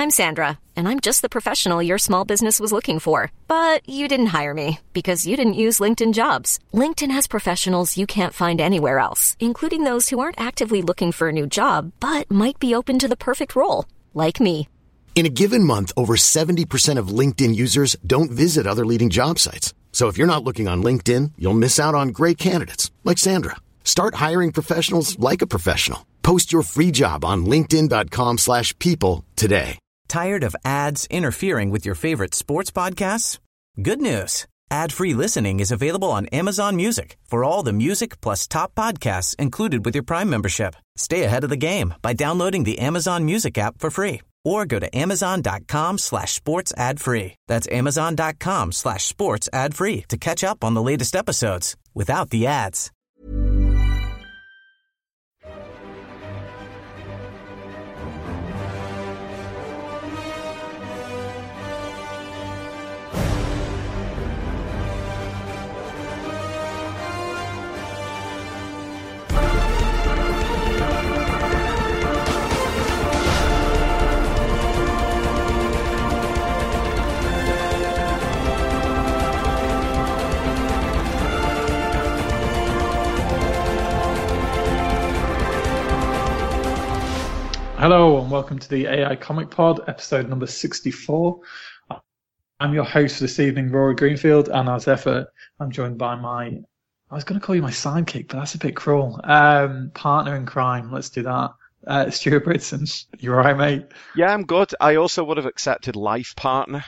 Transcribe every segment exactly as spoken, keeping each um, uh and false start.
I'm Sandra, and I'm just the professional your small business was looking for. But you didn't hire me because you didn't use LinkedIn Jobs. LinkedIn has professionals you can't find anywhere else, including those who aren't actively looking for a new job, but might be open to the perfect role, like me. In a given month, over seventy percent of LinkedIn users don't visit other leading job sites. So if you're not looking on LinkedIn, you'll miss out on great candidates like Sandra. Start hiring professionals like a professional. Post your free job on linkedin.com slash people today. Tired of ads interfering with your favorite sports podcasts? Good news. Ad-free listening is available on Amazon Music for all the music plus top podcasts included with your Prime membership. Stay ahead of the game by downloading the Amazon Music app for free or go to amazon.com slash sports ad free. That's amazon.com slash sports ad free to catch up on the latest episodes without the ads. Hello and welcome to the A I Comic Pod, episode number sixty-four. I'm your host for this evening, Rory Greenfield, and as ever, I'm joined by my, I was going to call you my sidekick, but that's a bit cruel, um, partner in crime, let's do that, uh, Stuart Britson. You alright, mate? Yeah, I'm good. I also would have accepted life partner.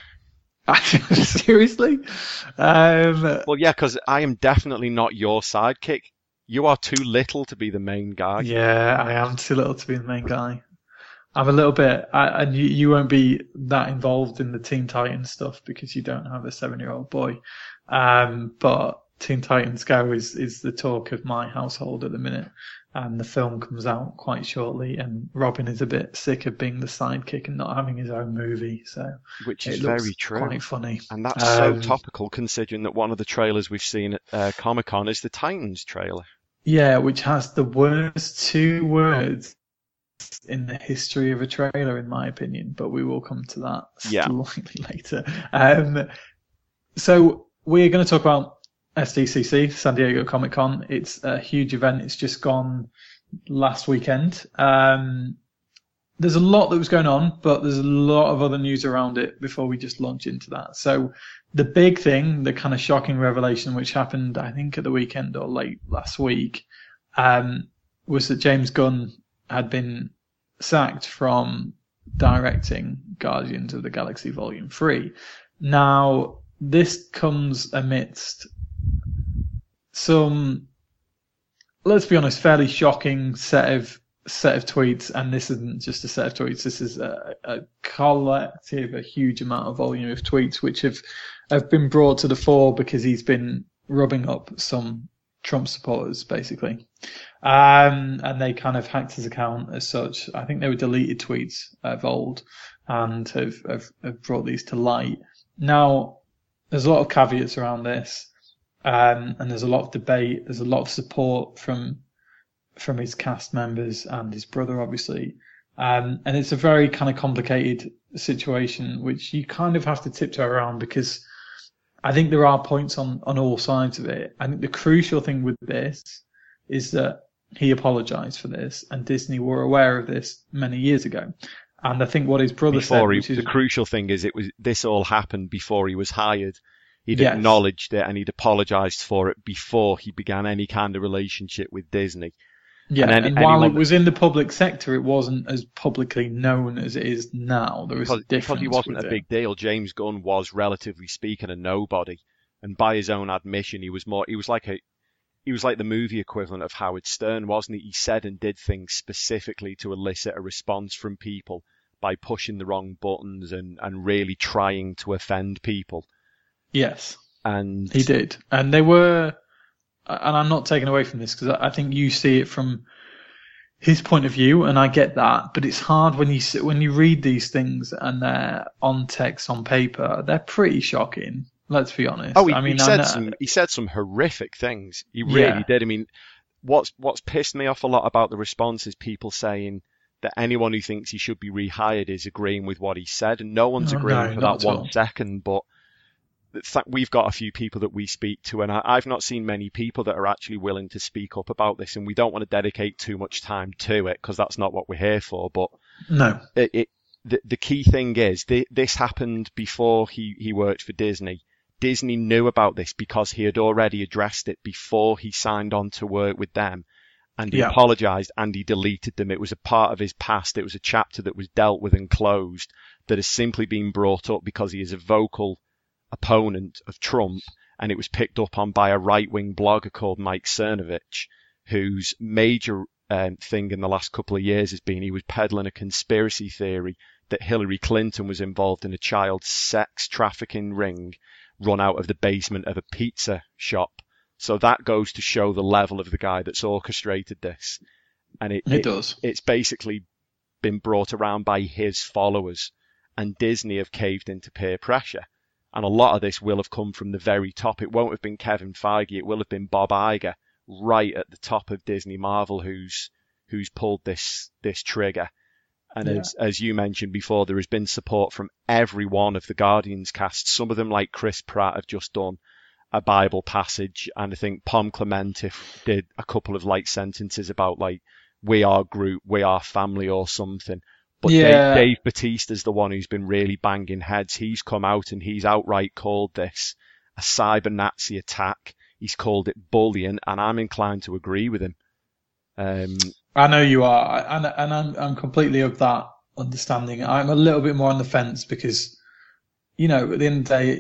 Seriously? Um, well, yeah, because I am definitely not your sidekick. You are too little to be the main guy. Yeah, I am too little to be the main guy. I'm a little bit, I, and you, you won't be that involved in the Teen Titans stuff because you don't have a seven-year-old boy. Um, but Teen Titans Go is, is the talk of my household at the minute. And the film comes out quite shortly. And Robin is a bit sick of being the sidekick and not having his own movie. So Which is it looks very true. Quite funny. And that's um, so topical considering that one of the trailers we've seen at uh, Comic-Con is the Titans trailer. Yeah, which has the worst two words in the history of a trailer, in my opinion, but we will come to that yeah. slightly later. Um, so we're going to talk about S D C C, San Diego Comic Con. It's a huge event. It's just gone last weekend. Um, there's a lot that was going on, but there's a lot of other news around it before we just launch into that. So the big thing, the kind of shocking revelation, which happened, I think, at the weekend or late last week, um, was that James Gunn had been sacked from directing Guardians of the Galaxy Volume three. Now, this comes amidst some, let's be honest, fairly shocking set of set of tweets, and this isn't just a set of tweets, this is a, a collective, a huge amount of volume of tweets which have, have been brought to the fore because he's been rubbing up some Trump supporters, basically. Um, and they kind of hacked his account as such. I think they were deleted tweets of old and have, have, have brought these to light. Now, there's a lot of caveats around this, um, and there's a lot of debate. There's a lot of support from from his cast members and his brother, obviously. Um, and it's a very kind of complicated situation, which you kind of have to tiptoe around because I think there are points on, on all sides of it. I think the crucial thing with this is that he apologized for this, and Disney were aware of this many years ago. And I think what his brother before said, he, is, the crucial thing is it was this all happened before he was hired. He'd yes. acknowledged it and he'd apologized for it before he began any kind of relationship with Disney. Yeah, and, and, and while anyone, it was in the public sector, it wasn't as publicly known as it is now. There was because, a difference because he wasn't a it. big deal. James Gunn was, relatively speaking, a nobody, and by his own admission, he was more. He was like a, he was like the movie equivalent of Howard Stern, wasn't he? He said and did things specifically to elicit a response from people by pushing the wrong buttons and, and really trying to offend people. Yes, and he did, and they were. And I'm not taking away from this because I think you see it from his point of view, and I get that. But it's hard when you sit, when you read these things and they're on text on paper. They're pretty shocking. Let's be honest. Oh, he, I mean, he said I some he said some horrific things. He really Yeah. did. I mean, what's what's pissed me off a lot about the response is people saying that anyone who thinks he should be rehired is agreeing with what he said, and no one's Oh, agreeing no, for not that at one all. second. But we've got a few people that we speak to, and I've not seen many people that are actually willing to speak up about this, and we don't want to dedicate too much time to it because that's not what we're here for. But No. it, it the, the key thing is th- this happened before he, he worked for Disney. Disney knew about this because he had already addressed it before he signed on to work with them. And he Yeah. apologised and he deleted them. It was a part of his past. It was a chapter that was dealt with and closed that has simply been brought up because he is a vocal opponent of Trump, and it was picked up on by a right-wing blogger called Mike Cernovich, whose major um, thing in the last couple of years has been he was peddling a conspiracy theory that Hillary Clinton was involved in a child sex trafficking ring run out of the basement of a pizza shop. So that goes to show the level of the guy that's orchestrated this. And it, It it does. It's basically been brought around by his followers, and Disney have caved into peer pressure. And a lot of this will have come from the very top. It won't have been Kevin Feige. It will have been Bob Iger right at the top of Disney Marvel who's who's pulled this this trigger. And Yeah. as as you mentioned before, there has been support from every one of the Guardians cast. Some of them, like Chris Pratt, have just done a Bible passage, and I think Pom Clemente did a couple of like sentences about like we are Groot, we are family or something. But Yeah. Dave, Dave Bautista's the one who's been really banging heads. He's come out and he's outright called this a cyber Nazi attack. He's called it bullying, and I'm inclined to agree with him. Um, I know you are, and and I'm I'm completely of that understanding. I'm a little bit more on the fence because, you know, at the end of the day,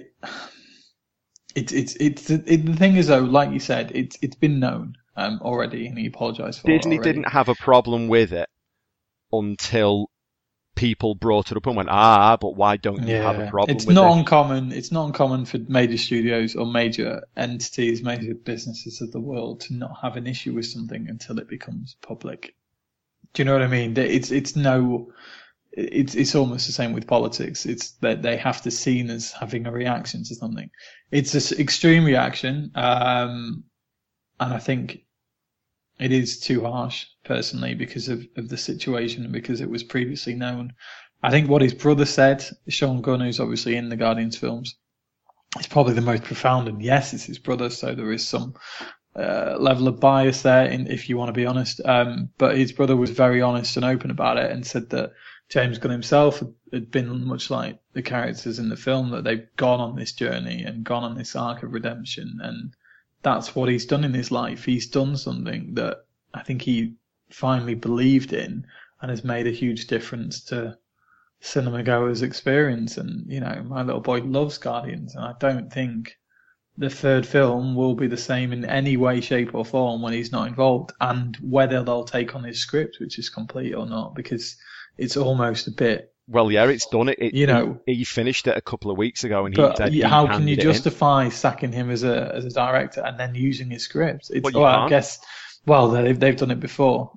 it's it's it's it, the thing is though, like you said, it's it's been known um already, and he apologised for Disney it already. didn't have a problem with it until people brought it up and went, ah, but why don't you have a problem it's with not it? uncommon. It's not uncommon for major studios or major entities, major businesses of the world to not have an issue with something until it becomes public. Do you know what I mean? It's it's no, it's it's almost the same with politics. It's that they have to seen as having a reaction to something. It's an extreme reaction, um, and I think it is too harsh, personally, because of, of the situation and because it was previously known. I think what his brother said, Sean Gunn, who's obviously in the Guardians films, is probably the most profound. And yes, it's his brother, so there is some uh, level of bias there, in, if you want to be honest. Um, but his brother was very honest and open about it and said that James Gunn himself had, had been much like the characters in the film, that they've gone on this journey and gone on this arc of redemption, and that's what he's done in his life. He's done something that I think he finally believed in and has made a huge difference to cinema goers' experience. And, you know, my little boy loves Guardians, and I don't think the third film will be the same in any way, shape or form when he's not involved, and whether they'll take on his script, which is complete or not, because it's almost a bit, Well, yeah, it's done it. it You know- he, he finished it a couple of weeks ago, and he but said he how can handed you it in. justify sacking him as a as a director and then using his script? It's, Well, you well, I can't. guess, well, they've they've done it before.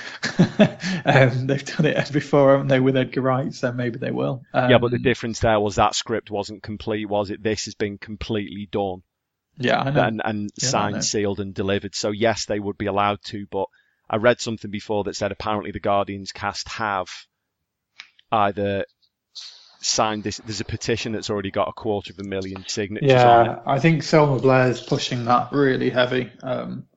um, they've done it before, haven't they, with Edgar Wright? So maybe they will. Um, Yeah, but the difference there was that script wasn't complete, was it? This has been completely done yeah, I know. and, and Yeah, I know. signed, sealed, and delivered. So yes, they would be allowed to. But I read something before that said apparently the Guardians cast have either signed this. There's a petition that's already got a quarter of a million signatures on it. Yeah, I think Selma Blair's pushing that really heavy. Um,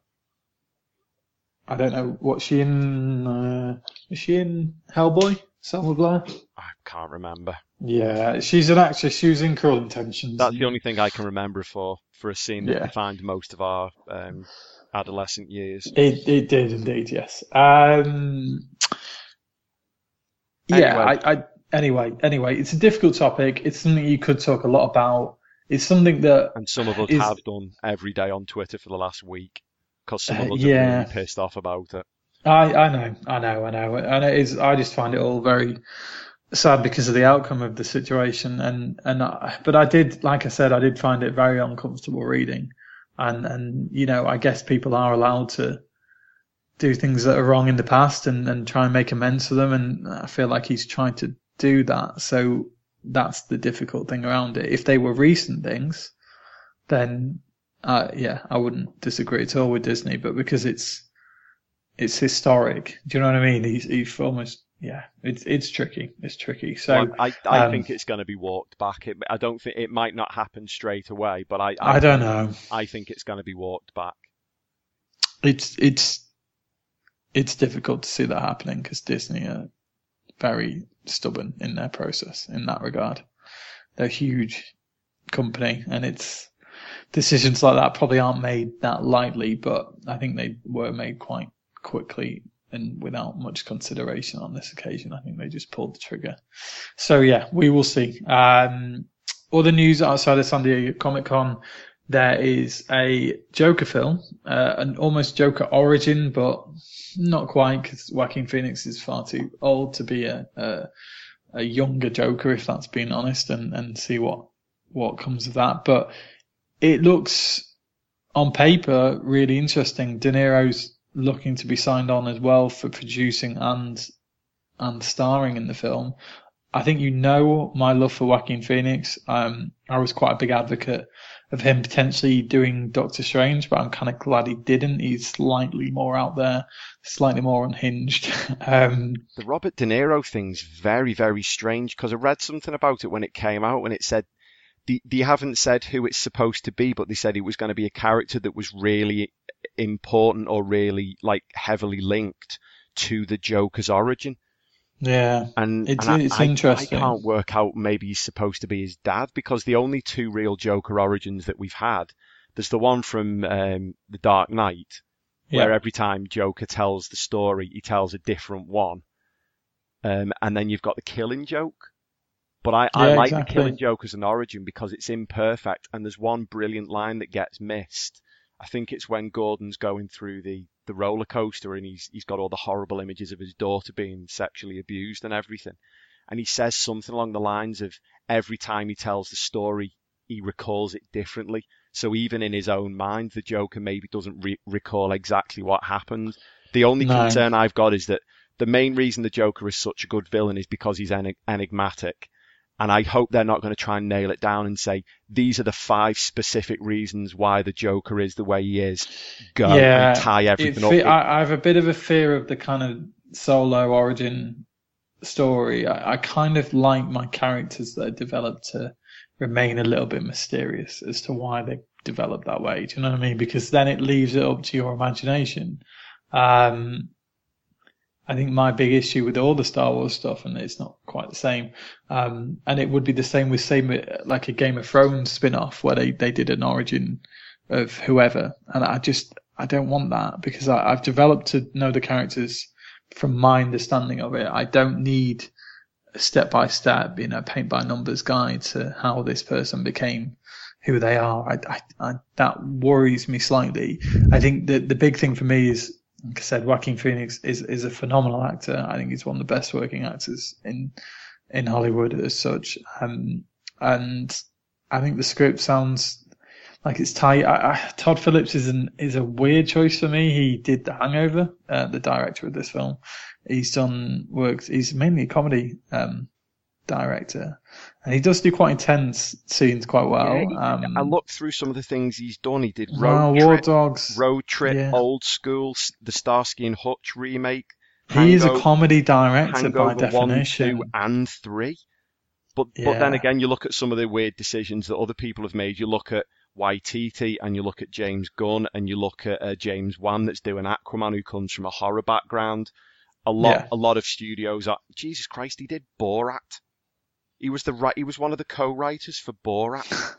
I don't know what she in. Uh, is she in Hellboy? Selma Blair? I can't remember. Yeah, she's an actress. She was in Cruel Intentions. That's the only thing I can remember for for a scene that Yeah. defined most of our um, adolescent years. It it did indeed, yes. Um, yeah, Anyway. I, I anyway, anyway, it's a difficult topic. It's something you could talk a lot about. It's something that And some of us is- have done every day on Twitter for the last week because some of Uh, us yeah. are really pissed off about it. I I know, I know, I know, and it is. I just find it all very sad because of the outcome of the situation, and and I, but I did, like I said, I did find it very uncomfortable reading, and and you know, I guess people are allowed to do things that are wrong in the past and and try and make amends for them, and I feel like he's trying to do that. So that's the difficult thing around it. If they were recent things, then uh, yeah, I wouldn't disagree at all with Disney, but because it's it's historic. Do you know what I mean? He's, he almost yeah, it's it's tricky. It's tricky. So well, I I um, think it's going to be walked back. It, I don't think it might not happen straight away, but I I, I don't think, know. I think it's going to be walked back. It's it's it's difficult to see that happening because Disney are very stubborn in their process in that regard. They're a huge company, and it's decisions like that probably aren't made that lightly, but I think they were made quite quickly and without much consideration on this occasion. I think they just pulled the trigger. So yeah, we will see. Um, other news outside of San Diego Comic Con, there is a Joker film, uh, an almost Joker origin, but not quite, because Joaquin Phoenix is far too old to be a, a a younger Joker, if that's being honest, and, and see what what comes of that. But it looks on paper really interesting. De Niro's looking to be signed on as well for producing and and starring in the film. I think you know my love for Joaquin Phoenix. Um, I was quite a big advocate of him potentially doing Doctor Strange, but I'm kind of glad he didn't. He's slightly more out there, slightly more unhinged. um, the Robert De Niro thing's very, very strange, because I read something about it when it came out, and it said they, they haven't said who it's supposed to be, but they said it was going to be a character that was really important or really like heavily linked to the Joker's origin. Yeah, and it's, and it's I, interesting. I can't work out maybe he's supposed to be his dad, because the only two real Joker origins that we've had, there's the one from um, The Dark Knight, where yeah. every time Joker tells the story, he tells a different one. Um, and then you've got the Killing Joke. But I, I yeah, like exactly. the Killing Joke as an origin because it's imperfect, and there's one brilliant line that gets missed. I think it's when Gordon's going through the, the roller coaster, and he's he's got all the horrible images of his daughter being sexually abused and everything. And he says something along the lines of every time he tells the story, he recalls it differently. So even in his own mind, the Joker maybe doesn't re- recall exactly what happened. The only No. concern I've got is that the main reason the Joker is such a good villain is because he's enig- enigmatic. And I hope they're not going to try and nail it down and say, these are the five specific reasons why the Joker is the way he is. Go yeah, and tie everything fe- up. I, I have a bit of a fear of the kind of solo origin story. I, I kind of like my characters that are developed to remain a little bit mysterious as to why they developed that way. Do you know what I mean? Because then it leaves it up to your imagination. Um, I think my big issue with all the Star Wars stuff, and it's not quite the same, um, and it would be the same with same like a Game of Thrones spin-off where they, they did an origin of whoever, and I just I don't want that, because I, I've developed to know the characters from my understanding of it. I don't need a step-by-step, you know, paint-by-numbers guide to how this person became who they are. I, I, I, that worries me slightly. I think that the big thing for me is, like I said, Joaquin Phoenix is, is a phenomenal actor. I think he's one of the best working actors in in Hollywood as such. Um, and I think the script sounds like it's tight. I, I, Todd Phillips is an is a weird choice for me. He did The Hangover, uh, the director of this film. He's done works. He's mainly a comedy um, director, and he does do quite intense scenes quite well. Yeah, he, um, I looked through some of the things he's done. He did Wow, Road War Trip, Dogs. Road Trip, Yeah. Old School, s- the Starsky and Hutch remake. He is a Hangover- comedy director Hangover by definition. one, two, and three. But but Yeah. then again, you look at some of the weird decisions that other people have made. You look at Waititi, and you look at James Gunn, and you look at uh, James Wan that's doing Aquaman, who comes from a horror background. A lot Yeah. a lot of studios are. Jesus Christ, he did Borat. He was the right. He was one of the co-writers for Borat.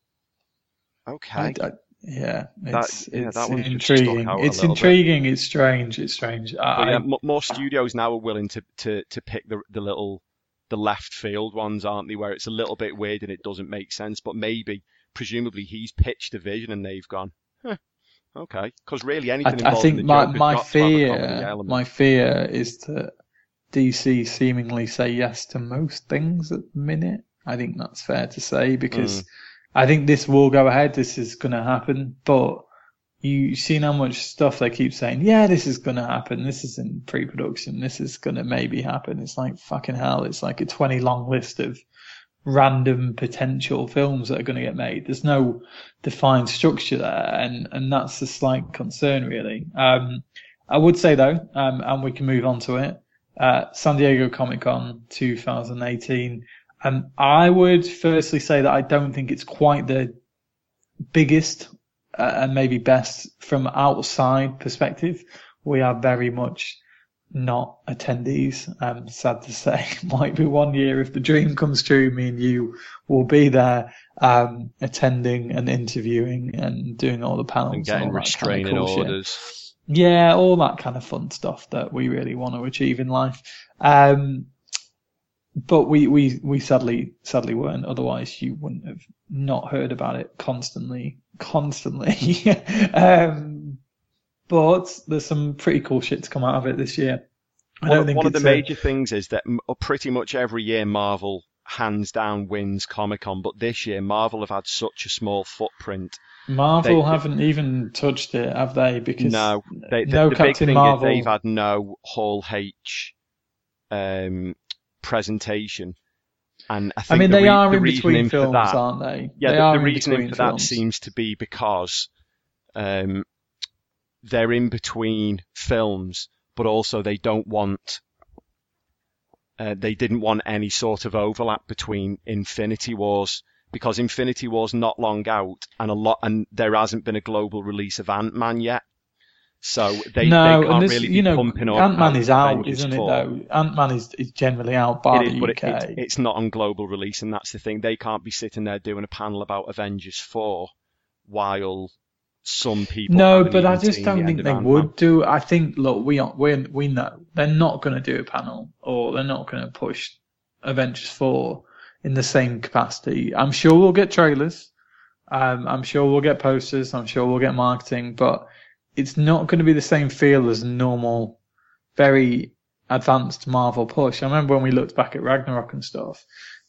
Okay. I, I, yeah, That- it's, yeah, it's that one just stuck intriguing. out a It's little bit. intriguing. It's strange. It's strange. But I, yeah, I, m- more studios now are willing to, to, to pick the the little the left field ones, aren't they? Where it's a little bit weird and it doesn't make sense, but maybe presumably he's pitched a vision and they've gone, huh, okay. Because really I, anything I involving think the my Joker's my got to have a comedy fear, element. my fear is that D C seemingly say yes to most things at the minute. I think that's fair to say, because Mm. I think this will go ahead. This is going to happen, but you seen how much stuff they keep saying, yeah, this is going to happen. This is in pre-production. This is going to maybe happen. It's like fucking hell. It's like a twenty long list of random potential films that are going to get made. There's no defined structure there. And, and that's a slight concern, really. Um, I would say though, um, and we can move on to it. uh, San Diego Comic-Con twenty eighteen. And I would firstly say that I don't think it's quite the biggest uh, and maybe best from outside perspective. We are very much not attendees. Um, sad to say, might be one year if the dream comes true, me and you will be there, um, attending and interviewing and doing all the panels and getting and restraining kind of cool orders. Shit. Yeah, all that kind of fun stuff that we really want to achieve in life. Um, but we, we, we sadly, sadly weren't. Otherwise, you wouldn't have not heard about it constantly, constantly. um, But there's some pretty cool shit to come out of it this year. I One, don't think one of it's the a- major things is that m- pretty much every year Marvel hands down wins Comic-Con, but this year Marvel have had such a small footprint. Marvel they- haven't even touched it, have they? Because No, they, the, no the big Captain thing Marvel. is they've had no Hall H um, presentation. And I think I mean, the they re- are the in between reasoning for films, that, aren't they? Yeah, they the, are the in reasoning between for that films. seems to be because um, they're in between films, but also they don't want, uh, they didn't want any sort of overlap between Infinity Wars, because Infinity War's not long out, and a lot, and there hasn't been a global release of Ant-Man yet. So they, no, they can't and this, really be you know, pumping up. Ant-Man is out, Avengers isn't it? four. Though Ant-Man is, is generally out by It is, the but U it, K. it's, it's not on global release, and that's the thing. They can't be sitting there doing a panel about Avengers four while some people. No, haven't but I even just seen don't the think end they of Ant-Man. would do. I think, look, we are, we we know they're not going to do a panel, or they're not going to push Avengers four in the same capacity. I'm sure we'll get trailers. Um, I'm sure we'll get posters. I'm sure we'll get marketing, but it's not going to be the same feel as a normal, very advanced Marvel push. I remember when we looked back at Ragnarok and stuff,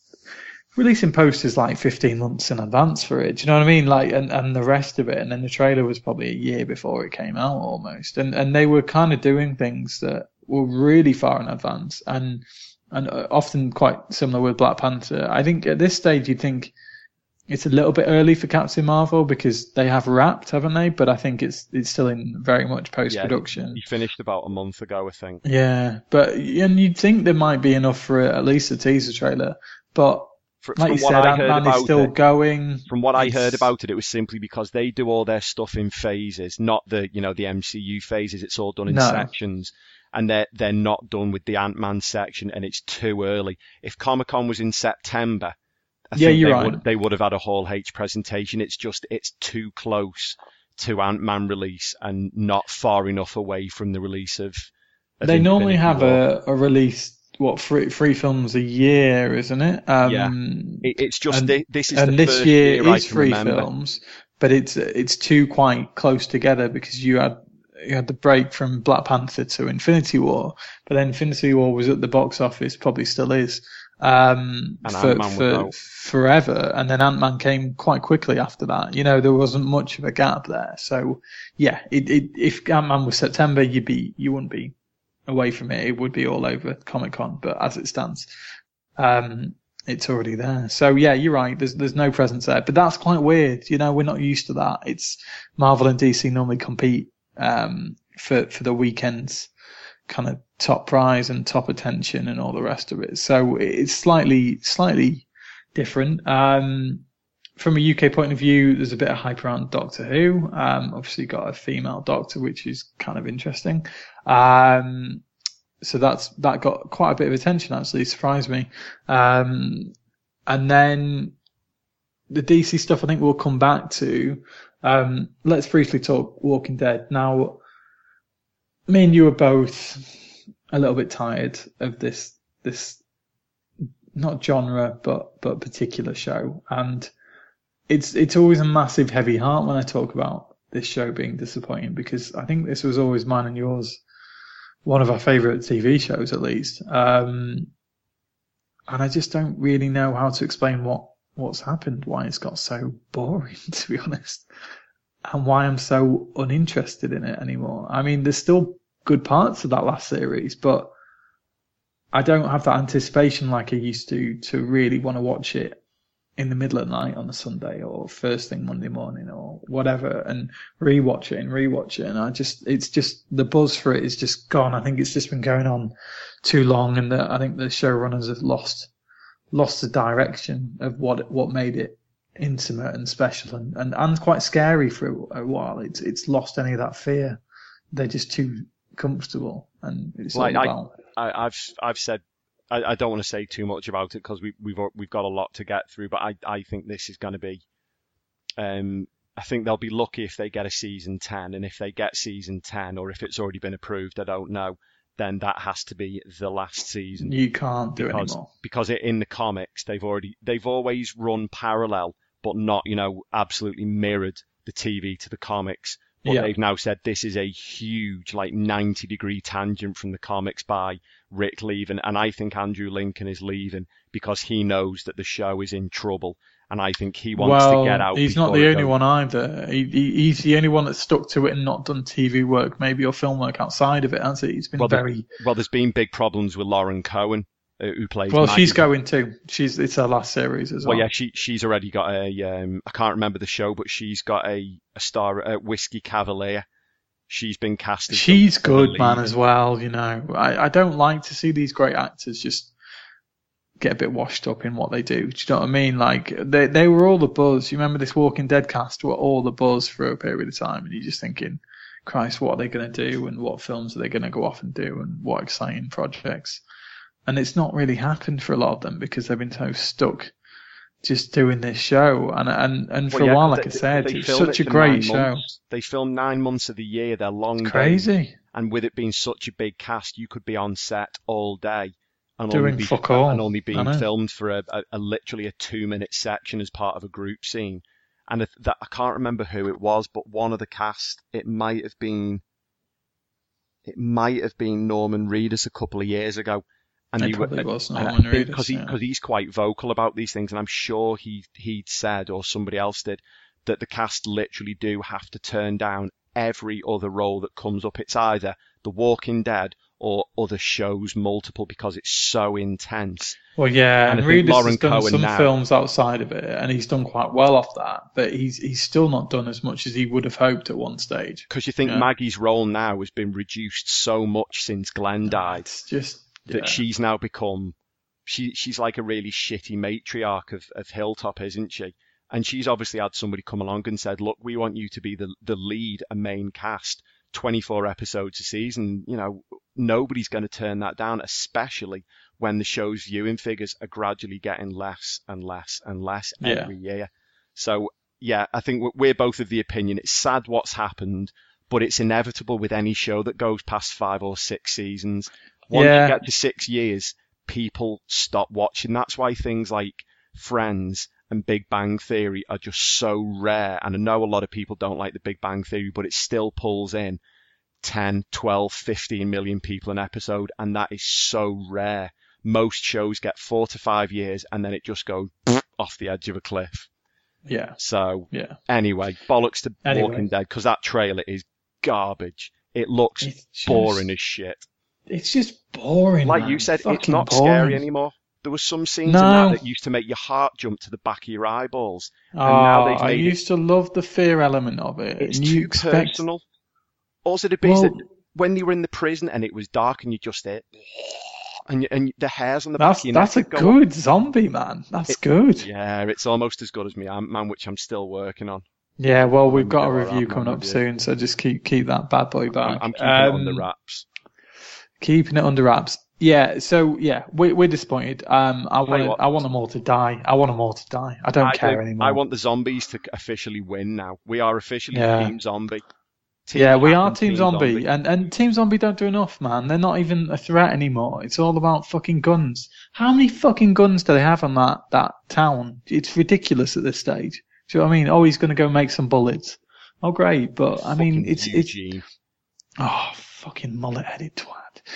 releasing posters like fifteen months in advance for it. Do you know what I mean? Like, and, and the rest of it. And then the trailer was probably a year before it came out almost. And, and they were kind of doing things that were really far in advance and, and often quite similar with Black Panther. I think at this stage you'd think it's a little bit early for Captain Marvel because they have wrapped, haven't they? But I think it's, it's still in very much post-production. Yeah, he finished about a month ago, I think. Yeah, but, and you'd think there might be enough for at least a teaser trailer, but Fr- like from you what said, I heard Ant-Man is about still it- going. From what I It's- heard about it, it was simply because they do all their stuff in phases, not the, you know, the M C U phases. It's all done in No. sections, and they're they're not done with the Ant-Man section, and it's too early. If Comic-Con was in September, I Yeah, think you're they right. would they would have had a Hall H presentation. It's just it's too close to Ant-Man release and not far enough away from the release of. of They normally Infinity have War. a, a release, what, three, three films a year, isn't it? Um, Yeah. It, it's just and- thi- this is and the this first year I is can three remember. films, but it's it's two quite close together because you had you had the break from Black Panther to Infinity War, but then Infinity War was at the box office, probably still is, um, And for, Ant-Man was for out. forever, and then Ant-Man came quite quickly after that. You know, there wasn't much of a gap there. So yeah, it, it, if Ant-Man was September, you'd be you wouldn't be away from it. It would be all over Comic-Con, but as it stands, um, it's already there. So yeah, you're right. There's there's no presence there, but that's quite weird. You know, we're not used to that. It's Marvel and D C normally compete um, for for the weekend's kind of top prize and top attention and all the rest of it. So it's slightly slightly different. Um, from a U K point of view, there's a bit of hype around Doctor Who. Um, obviously got a female Doctor, which is kind of interesting. Um, so that's, that got quite a bit of attention actually, surprised me. Um, and then the D C stuff I think we'll come back to. Um, let's briefly talk Walking Dead. Now, me and you are both a little bit tired of this, this, not genre, but, but particular show. And it's, it's always a massive heavy heart when I talk about this show being disappointing because I think this was always mine and yours, one of our favourite T V shows at least. Um, and I just don't really know how to explain what, what's happened, why it's got so boring, to be honest, and why I'm so uninterested in it anymore. I mean, there's still good parts of that last series, but I don't have that anticipation like I used to, to really want to watch it in the middle of the night on a Sunday or first thing Monday morning or whatever, and rewatch it and rewatch it. And I just, it's just, the buzz for it is just gone. I think it's just been going on too long, and the, I think the showrunners have lost lost the direction of what what made it intimate and special and, and, and quite scary for a, a while. It's it's lost any of that fear. They're just too comfortable, and it's like, all about. I, I've I've said. I, I don't want to say too much about it because we, we've we've got a lot to get through, but I, I think this is going to be. Um, I think they'll be lucky if they get a season ten, and if they get season ten, or if it's already been approved, I don't know. Then that has to be the last season. You can't do because, it anymore because it, in the comics they've already they've always run parallel, but not you know absolutely mirrored the T V to the comics. But yeah. They've now said this is a huge, like ninety degree tangent from the comics by Rick leaving. And I think Andrew Lincoln is leaving because he knows that the show is in trouble. And I think he wants well, to get out. He's not the only one either. He, he, he's the only one that's stuck to it and not done T V work, maybe, or film work outside of it, hasn't he? He's been well, very. The, well, there's been big problems with Lauren Cohen, uh, who plays. Well, Maggie. She's going too. She's It's her last series as well. Well, yeah, she she's already got a. Um, I can't remember the show, but she's got a, a star, a Whiskey Cavalier. She's been cast as She's good, man, as well. You know, I, I don't like to see these great actors just get a bit washed up in what they do. Do you know what I mean? Like, they they were all the buzz. You remember this Walking Dead cast were all the buzz for a period of time, and you're just thinking, Christ, what are they going to do, and what films are they going to go off and do, and what exciting projects. And it's not really happened for a lot of them because they've been so stuck just doing this show, and and, and for well, yeah, a while, like they, I said, it's such it a great show. Months. They film nine months of the year. They're long it's crazy. Days, and with it being such a big cast, you could be on set all day and doing only be, fuck all, and only being filmed for a, a, a literally a two minute section as part of a group scene. And if that I can't remember who it was, but one of the cast, it might have been, it might have been Norman Reedus a couple of years ago. And it he probably was because he yeah. because he's quite vocal about these things, and I'm sure he he'd said, or somebody else did, that the cast literally do have to turn down every other role that comes up. It's either The Walking Dead or other shows, multiple, because it's so intense. Well, yeah, and, and Reedus Lauren has done Cohen some now, films outside of it, and he's done quite well off that, but he's he's still not done as much as he would have hoped at one stage. Because you think yeah. Maggie's role now has been reduced so much since Glenn died. It's just that yeah. she's now become, she she's like a really shitty matriarch of, of Hilltop, isn't she? And she's obviously had somebody come along and said, look, we want you to be the, the lead and main cast, twenty-four episodes a season. You know, nobody's going to turn that down, especially when the show's viewing figures are gradually getting less and less and less every yeah. year. So, yeah, I think we're both of the opinion it's sad what's happened, but it's inevitable with any show that goes past five or six seasons. Once yeah. you get to six years, people stop watching. That's why things like Friends and Big Bang Theory are just so rare. And I know a lot of people don't like the Big Bang Theory, but it still pulls in ten, twelve, fifteen million people an episode. And that is so rare. Most shows get four to five years and then it just goes off the edge of a cliff. Yeah. So yeah. anyway, bollocks to anyway. Walking Dead, because that trailer is garbage. It looks just boring as shit. It's just boring. Like man. you said, Fucking it's not boring. scary anymore. There was some scenes no. in that that used to make your heart jump to the back of your eyeballs. And oh, now they've made I used it, to love the fear element of it. It's and too you expect... personal. Also, the bit well, that when you were in the prison and it was dark and you just there, and, and the hairs on the that's, back of your That's neck a good up. zombie, man. That's it, good. Yeah, it's almost as good as me Man, which I'm still working on. Yeah, well, we've got a review coming up soon, so just keep keep that bad boy back. I'm, I'm keeping um, it under wraps. Keeping it under wraps. Yeah, so yeah, we, we're disappointed. Um, I want I want them all to die. I want them all to die. I don't I care do, anymore. I want the zombies to officially win now. We are officially yeah. Team Zombie. Team yeah, we are Team, team zombie. zombie, and and Team Zombie don't do enough, man. They're not even a threat anymore. It's all about fucking guns. How many fucking guns do they have on that that town? It's ridiculous at this stage. Do you know what I mean? Oh, he's going to go make some bullets. Oh, great, but I mean, it's Eugene. it's oh, fucking mullet-headed twat.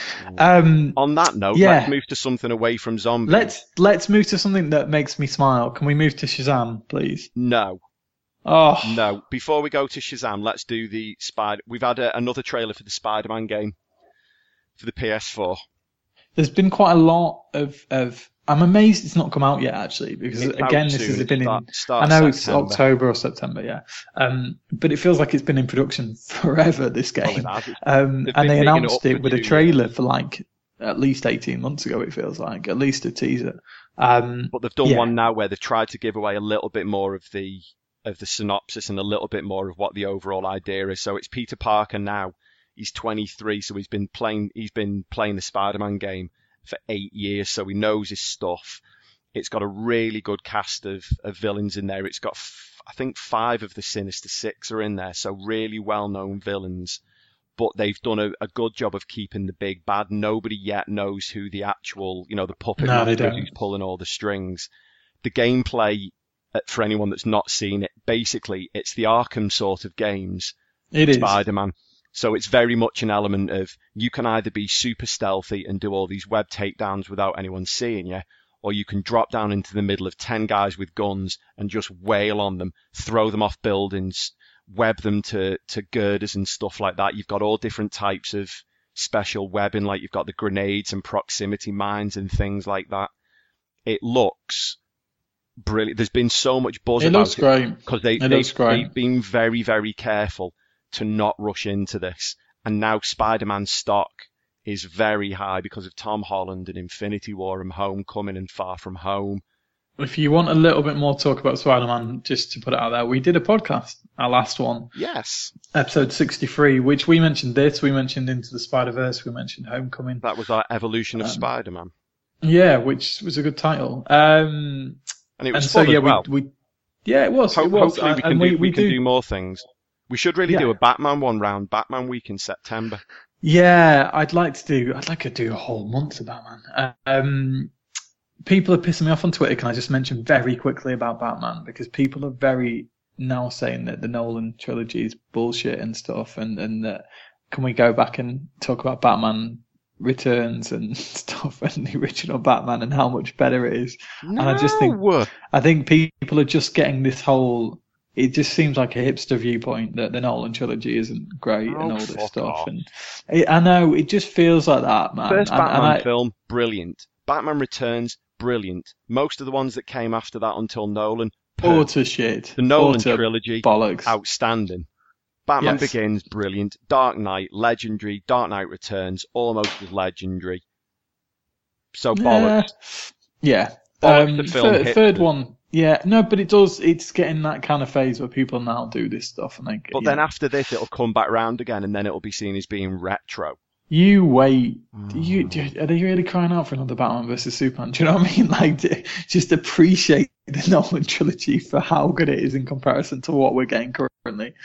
Um, On that note, yeah. let's move to something away from zombies. Let's let's move to something that makes me smile. Can we move to Shazam, please? No. Oh no! Before we go to Shazam, let's do the Spider. We've had a, another trailer for the Spider-Man game for the P S four. There's been quite a lot of of I'm amazed it's not come out yet, actually, because It's again, out this soon. has been Start- in. start I know September. it's October or September, yeah. Um, but it feels like it's been in production forever. This Well, game, it has. It's- um, they've and been they digging it announced up for it with a two trailer for like at least eighteen months ago. It feels like at least a teaser. Um, But they've done yeah. one now where they've tried to give away a little bit more of the of the synopsis and a little bit more of what the overall idea is. So it's Peter Parker now. He's twenty-three, so he's been playing he's been playing the Spider-Man game for eight years, so he knows his stuff. It's got a really good cast of, of villains in there. It's got, f- I think, five of the Sinister Six are in there, so really well-known villains. But they've done a, a good job of keeping the big bad. Nobody yet knows who the actual, you know, the puppet No, they master don't. who's pulling all the strings. The gameplay, uh, for anyone that's not seen it, basically it's the Arkham sort of games. It is. Spider-Man. So it's very much an element of you can either be super stealthy and do all these web takedowns without anyone seeing you, or you can drop down into the middle of ten guys with guns and just wail on them, throw them off buildings, web them to, to girders and stuff like that. You've got all different types of special webbing, like you've got the grenades and proximity mines and things like that. It looks brilliant. There's been so much buzz It about looks it great. because they, It they, looks great. they've been very, very careful to not rush into this. And now Spider-Man stock is very high because of Tom Holland and Infinity War and Homecoming and Far From Home. If you want a little bit more talk about Spider-Man, just to put it out there, we did a podcast, our last one, Yes, episode sixty-three, which we mentioned this, we mentioned Into the Spider-Verse, we mentioned Homecoming. that was our evolution of Um, Spider-Man. Yeah, which was a good title. Um, And it and was so, fun yeah, as well. we, we, yeah, it was. Ho- it was. hopefully we can, and do, we, we we can do do more things. We should really Yeah. do a Batman one round Batman week in September. Yeah, I'd like to do. I'd like to do a whole month of Batman. Um, people are pissing me off on Twitter. Can I just mention very quickly about Batman, because people are very now saying that the Nolan trilogy is bullshit and stuff, and and that can we go back and talk about Batman Returns and stuff and the original Batman and how much better it is. No. And I just think I think people are just getting this whole. It just seems like a hipster viewpoint that the Nolan trilogy isn't great Oh, and all this fuck stuff. off. And it, I know it just feels like that, man. First And- Batman and I- film, brilliant. Batman Returns, brilliant. Most of the ones that came after that until Nolan, perfect. utter shit. The Nolan Utter trilogy, bollocks. outstanding. Batman Yes. Begins, brilliant. Dark Knight, legendary. Dark Knight Returns, almost as legendary. So bollocks. Yeah. Bollocks Um, to film third, hipsters. third one. Yeah, no, but it does. It's getting that kind of phase where people now do this stuff, and like. But you then know, after this, it'll come back round again, and then it'll be seen as being retro. you wait. Do you do, are they really crying out for another Batman versus Superman? Do you know what I mean? Like, d- just appreciate the Nolan trilogy for how good it is in comparison to what we're getting currently.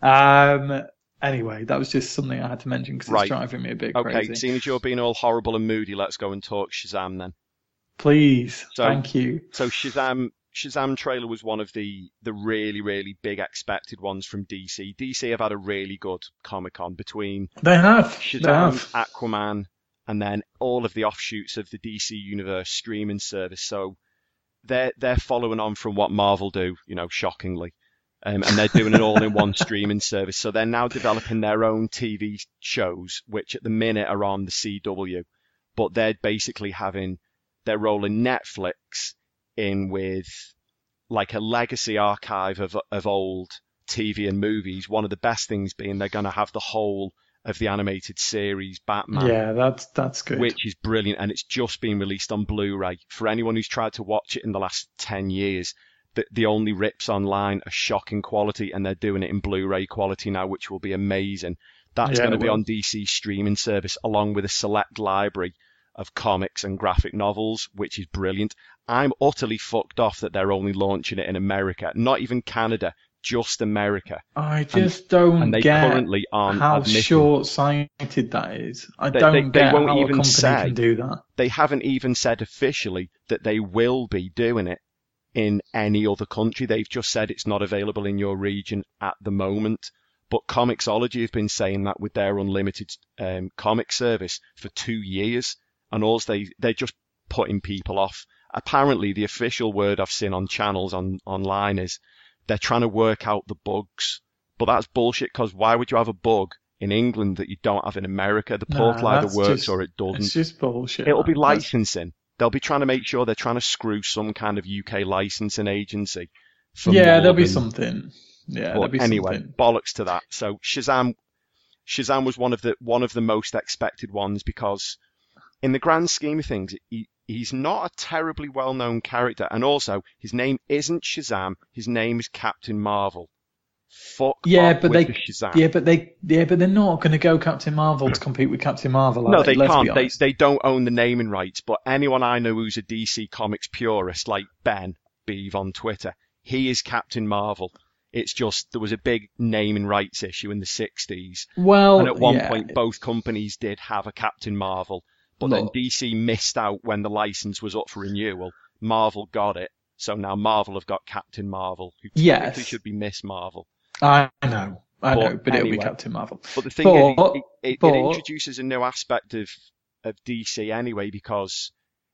Um. Anyway, that was just something I had to mention because Right. it's driving me a bit Okay, crazy. seeing as you're being all horrible and moody, let's go and talk Shazam then. Please, So- thank you. So Shazam, Shazam trailer was one of the the really really big expected ones from D C. D C have had a really good Comic Con between They have. They Shazam, have. Aquaman, and then all of the offshoots of the D C Universe streaming service. So they're they're following on from what Marvel do, you know, shockingly. Um, and they're doing it all in one streaming service. So they're now developing their own T V shows, which at the minute are on the C W, but they're basically having, they're rolling Netflix in with like a legacy archive of of old T V and movies. One of the best things being they're going to have the whole of the animated series Batman, Yeah, that's that's good. which is brilliant, and it's just been released on Blu-ray. For anyone who's tried to watch it in the last ten years, the, the only rips online are shocking quality, and they're doing it in Blu-ray quality now, which will be amazing. That's Yeah, going to it be will. on D C's streaming service, along with a select library of comics and graphic novels, which is brilliant. I'm utterly fucked off that they're only launching it in America, not even Canada, just America. I just don't and they get currently aren't how admitting- short-sighted that is. I They- don't they- they get won't how even a company say. can do that. They haven't even said officially that they will be doing it in any other country. They've just said it's not available in your region at the moment. But Comixology have been saying that with their unlimited um, comic service for two years, and all they they're just putting people off. Apparently, the official word I've seen on channels on online is they're trying to work out the bugs. But that's bullshit, because why would you have a bug in England that you don't have in America? The Nah, portal either that's works just- or it doesn't. It's just bullshit. It'll be man. That's- licensing. they'll be trying to make sure they're trying to screw some kind of U K licensing agency. For yeah, there'll be than, something. Yeah, but there'll be anyway, something. bollocks to that. So Shazam, Shazam was one of the one of the most expected ones because, in the grand scheme of things, he, he's not a terribly well-known character, and also his name isn't Shazam. His name is Captain Marvel. Fuck yeah, off but with they, the Shazam. yeah, but they, yeah, but they're not going to go Captain Marvel to compete with Captain Marvel. No, they, they Let's can't. Be They honest. they don't own the naming rights. But anyone I know who's a D C Comics purist, like Ben Beeve on Twitter, he is Captain Marvel. It's just there was a big naming rights issue in the sixties, Well, and at one yeah. point both companies did have a Captain Marvel, but Look. then D C missed out when the license was up for renewal. Marvel got it, so now Marvel have got Captain Marvel, who Yes. technically should be Miss Marvel. I know, I But know, but it'll anyway. be Captain Marvel. But the thing But- is, it, it, but- it introduces a new aspect of, of D C anyway, because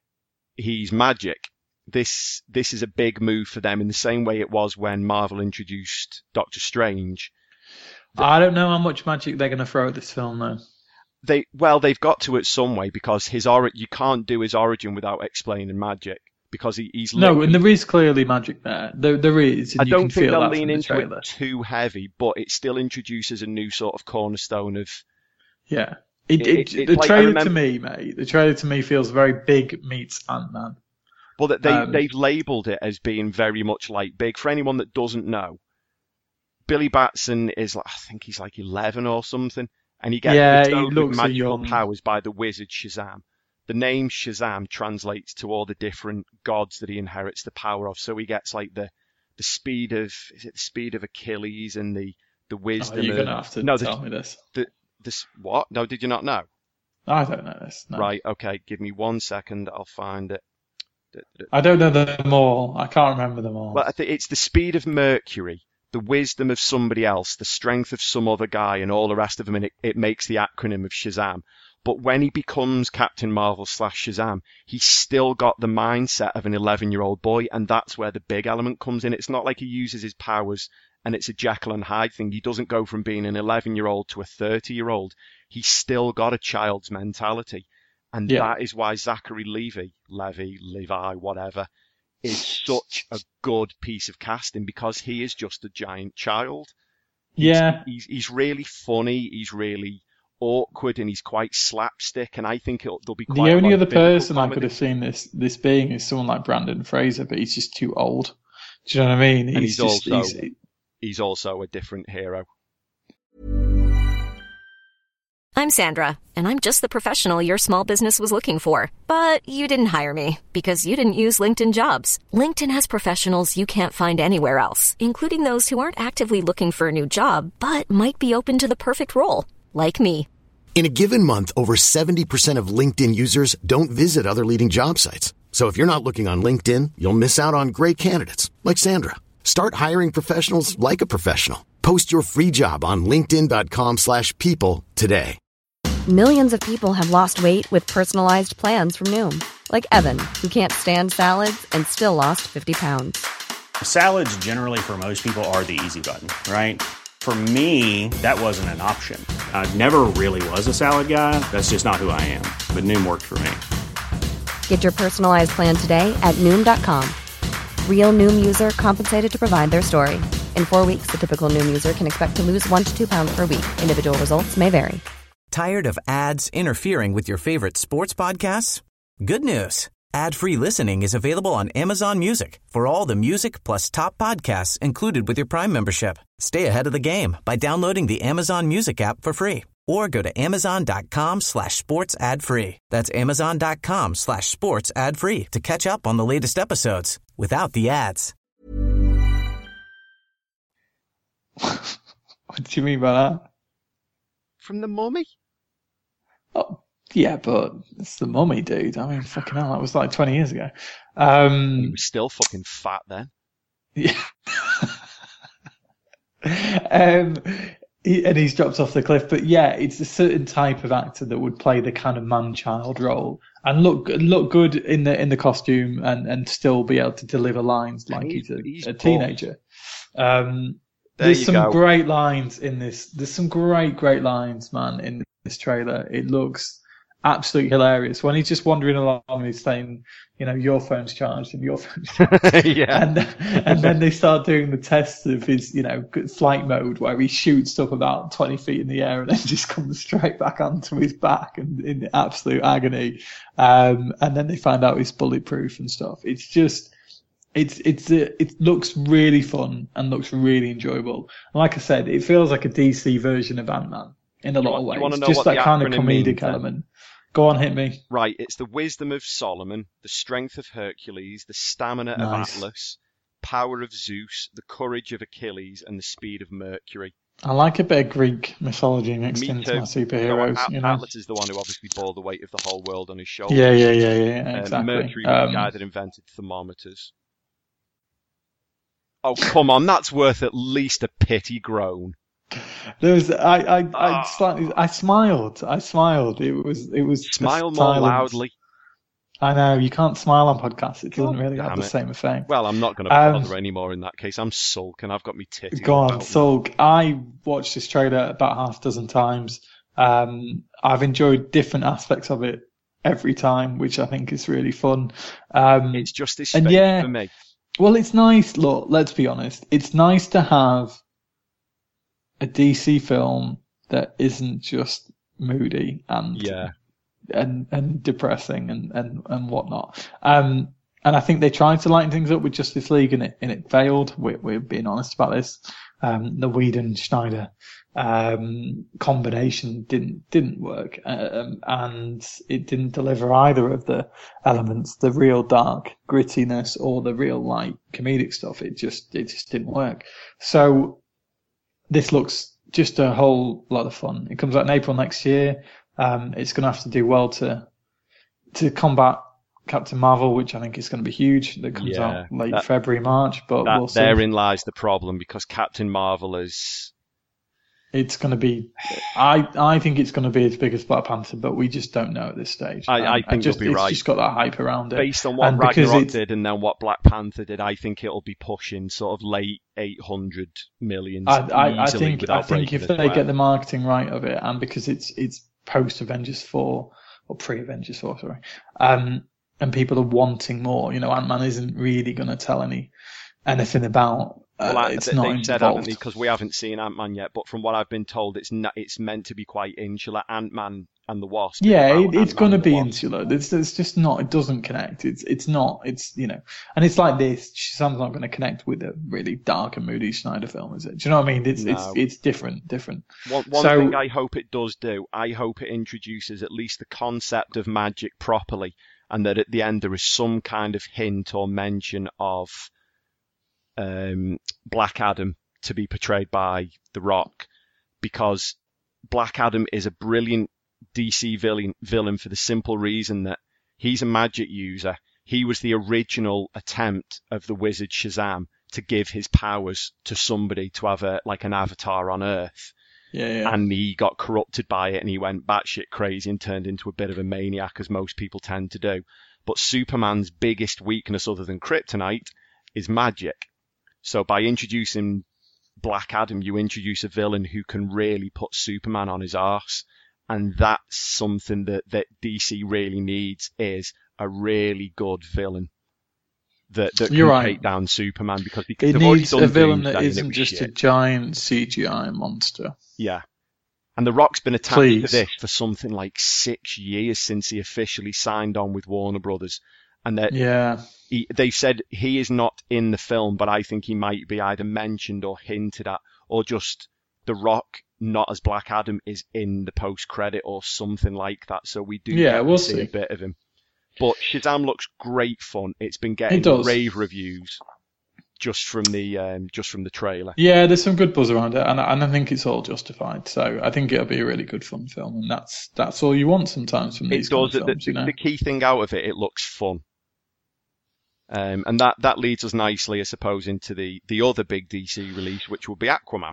he's magic. This this is a big move for them in the same way it was when Marvel introduced Doctor Strange. I don't know how much magic they're going to throw at this film, though. They well, they've got to it some way because his ori- you can't do his origin without explaining magic because he, he's No, literally- and there is clearly magic there. There, there is. And I you don't can think feel they'll that lean from the into trailer. it too heavy, but it still introduces a new sort of cornerstone of. Yeah. It, It- it, it- the like, I trailer to remember- me, mate, the trailer to me feels very big meets Ant-Man. Well, that they Um, they've labelled it as being very much like Big. For anyone that doesn't know, Billy Batson is like I think he's like eleven or something, and he gets Yeah, he bestowed with looks a magical young- powers by the wizard Shazam. The name Shazam translates to all the different gods that he inherits the power of. So he gets like the the speed of is it the speed of Achilles and the the Oh, wisdom. you're of, going to have to no, tell the, me this. the this what? No, did you not know? I don't know this. No. Right, okay, give me one second, I'll find it. I don't know them all. I can't remember them all. Well, I think it's the speed of Mercury, the wisdom of somebody else, the strength of some other guy, and all the rest of them, and it, it makes the acronym of Shazam. But when he becomes Captain Marvel slash Shazam, he's still got the mindset of an eleven-year-old boy, and that's where the big element comes in. It's not like he uses his powers and it's a Jekyll and Hyde thing. He doesn't go from being an eleven-year-old to a thirty-year-old. He's still got a child's mentality. And Yeah. that is why Zachary Levi, Levy, Levi, whatever, is such a good piece of casting because he is just a giant child. yeah. He's, he's really funny, he's really awkward, and he's quite slapstick, and I think it'll, there'll be quite The a only lot of other physical person I comedy. could have seen this this being is someone like Brandon Fraser, but he's just too old. Do you know what I mean? And he's just, also- he's- He's also a different hero. I'm Sandra, and I'm just the professional your small business was looking for. But you didn't hire me because you didn't use LinkedIn Jobs. LinkedIn has professionals you can't find anywhere else, including those who aren't actively looking for a new job, but might be open to the perfect role, like me. In a given month, over seventy percent of LinkedIn users don't visit other leading job sites. So if you're not looking on LinkedIn, you'll miss out on great candidates like Sandra. Start hiring professionals like a professional. Post your free job on linkedin.com slash people today. Millions of people have lost weight with personalized plans from Noom. Like Evan, who can't stand salads and still lost fifty pounds. Salads generally for most people are the easy button, right? For me, that wasn't an option. I never really was a salad guy. That's just not who I am. But Noom worked for me. Get your personalized plan today at Noom dot com. Real Noom user compensated to provide their story. In four weeks, the typical Noom user can expect to lose one to two pounds per week. Individual results may vary. Tired of ads interfering with your favorite sports podcasts? Good news. Ad-free listening is available on Amazon Music for all the music plus top podcasts included with your Prime membership. Stay ahead of the game by downloading the Amazon Music app for free or go to amazon.com slash sports ad free. That's amazon.com slash sports ad free to catch up on the latest episodes without the ads. what do you mean by that? From the Mummy? Oh, yeah, but it's the Mummy, dude. I mean, fucking hell, that was like twenty years ago. Um, He was still fucking fat then. Yeah. um, he, and he's dropped off the cliff. But yeah, it's a certain type of actor that would play the kind of man-child role and look look good in the in the costume and, and still be able to deliver lines like he's- he's, a, he's a buff. teenager. Um, There there's you some go. great lines in this. There's some great great lines, man, in this trailer. It looks absolutely hilarious when he's just wandering along and he's saying, you know, your phone's charged and your phone's charged. Yeah. And, and then they start doing the tests of his, you know, flight mode where he shoots up about twenty feet in the air and then just comes straight back onto his back and in absolute agony. Um, and then they find out he's bulletproof and stuff. It's just, it's, it's, a, it looks really fun and looks really enjoyable. And like I said, it feels like a D C version of Ant-Man in a lot of ways. Just that kind of comedic element. Go on, hit me. Right, it's the wisdom of Solomon, the strength of Hercules, the stamina Nice. of Atlas, power of Zeus, the courage of Achilles, and the speed of Mercury. I like a bit of Greek mythology mixed Me into too. my superheroes. So, At- you know? Atlas is the one who obviously bore the weight of the whole world on his shoulders. Yeah, yeah, yeah, yeah, Um, exactly. Mercury was Um, the guy that invented thermometers. Oh, come on, that's worth at least a pity groan. There was, I, I, I, Ah. slightly, I smiled. I smiled. It was, it was. the Smile more silence. loudly. I know you can't smile on podcasts. It doesn't God really have damn the it. same effect. Well, I'm not going to Um, bother anymore in that case. I'm sulking. I've got me titty. Go on, out. Sulk. I watched this trailer about half a dozen times. Um, I've enjoyed different aspects of it every time, which I think is really fun. Um, It's just this and space yeah, for me. well, it's nice. Look, let's be honest. It's nice to have a D C film that isn't just moody and Yeah. and and depressing and and and whatnot. Um, and I think they tried to lighten things up with Justice League, and it and it failed. We're, we're being honest about this. Um, the Whedon Schneider um, combination didn't didn't work, um, and it didn't deliver either of the elements, the real dark grittiness or the real light comedic stuff. It just it just didn't work. So this looks just a whole lot of fun. It comes out in April next year. Um, it's going to have to do well to to combat Captain Marvel, which I think is going to be huge. That comes Yeah, out late that- February, March, but That, we'll see. therein lies the problem, because Captain Marvel is... It's going to be, I I think it's going to be as big as Black Panther, but we just don't know at this stage. I- I Um, think just, you'll be it's right. just got that hype around it. Based on what And because Ragnarok it's- did and then what Black Panther did, I think it'll be pushing sort of late eight hundred millions I, I, I easily think I without think breaking if a they sweat. get the marketing right of it, and because it's it's post Avengers four or pre Avengers four, sorry, um, and people are wanting more. You know, Ant Man isn't really going to tell any anything about. Uh, Well, I- it's they, not they've said, haven't involved. they, because we haven't seen Ant-Man yet, but from what I've been told, it's not, it's meant to be quite insular. Ant-Man and the Wasp. is Yeah, about it, it's Ant-Man going to and the be Wasp. insular. It's, it's just not. It doesn't connect. It's it's not. It's you know, and it's like this. Shazam's not going to connect with a really dark and moody Snyder film, is it? Do you know what I mean? It's No. it's it's different, different. One, one So- thing I hope it does do, I hope it introduces at least the concept of magic properly, and that at the end there is some kind of hint or mention of um, Black Adam to be portrayed by The Rock, because Black Adam is a brilliant D C villain, villain for the simple reason that he's a magic user. He was the original attempt of the wizard Shazam to give his powers to somebody to have a like an avatar on Earth. Yeah, yeah. And he got corrupted by it, and he went batshit crazy and turned into a bit of a maniac, as most people tend to do. But Superman's biggest weakness, other than kryptonite, is magic. So by introducing Black Adam, you introduce a villain who can really put Superman on his arse. And that's something that, that D C really needs, is a really good villain that, that You're can right. take down Superman, because It they've already needs done a villain Doomsday that and it isn't was just a shit. giant C G I monster. Yeah. And The Rock's been attached Please. to this for something like six years since he officially signed on with Warner Brothers. And that Yeah. he, they said he is not in the film, but I think he might be either mentioned or hinted at, or just The Rock, not as Black Adam, is in the post-credit or something like that. So we do Yeah, get to we'll see, see. a bit of him. But Shazam looks great fun. It's been getting It does. rave reviews just from the um, just from the trailer. Yeah, there's some good buzz around it, and, and I think it's all justified. So I think it'll be a really good fun film, and that's that's all you want sometimes from It these kind does. of The, films, you know. the key thing out of it, it looks fun. Um, and that, that leads us nicely, I suppose, into the, the other big D C release, which will be Aquaman.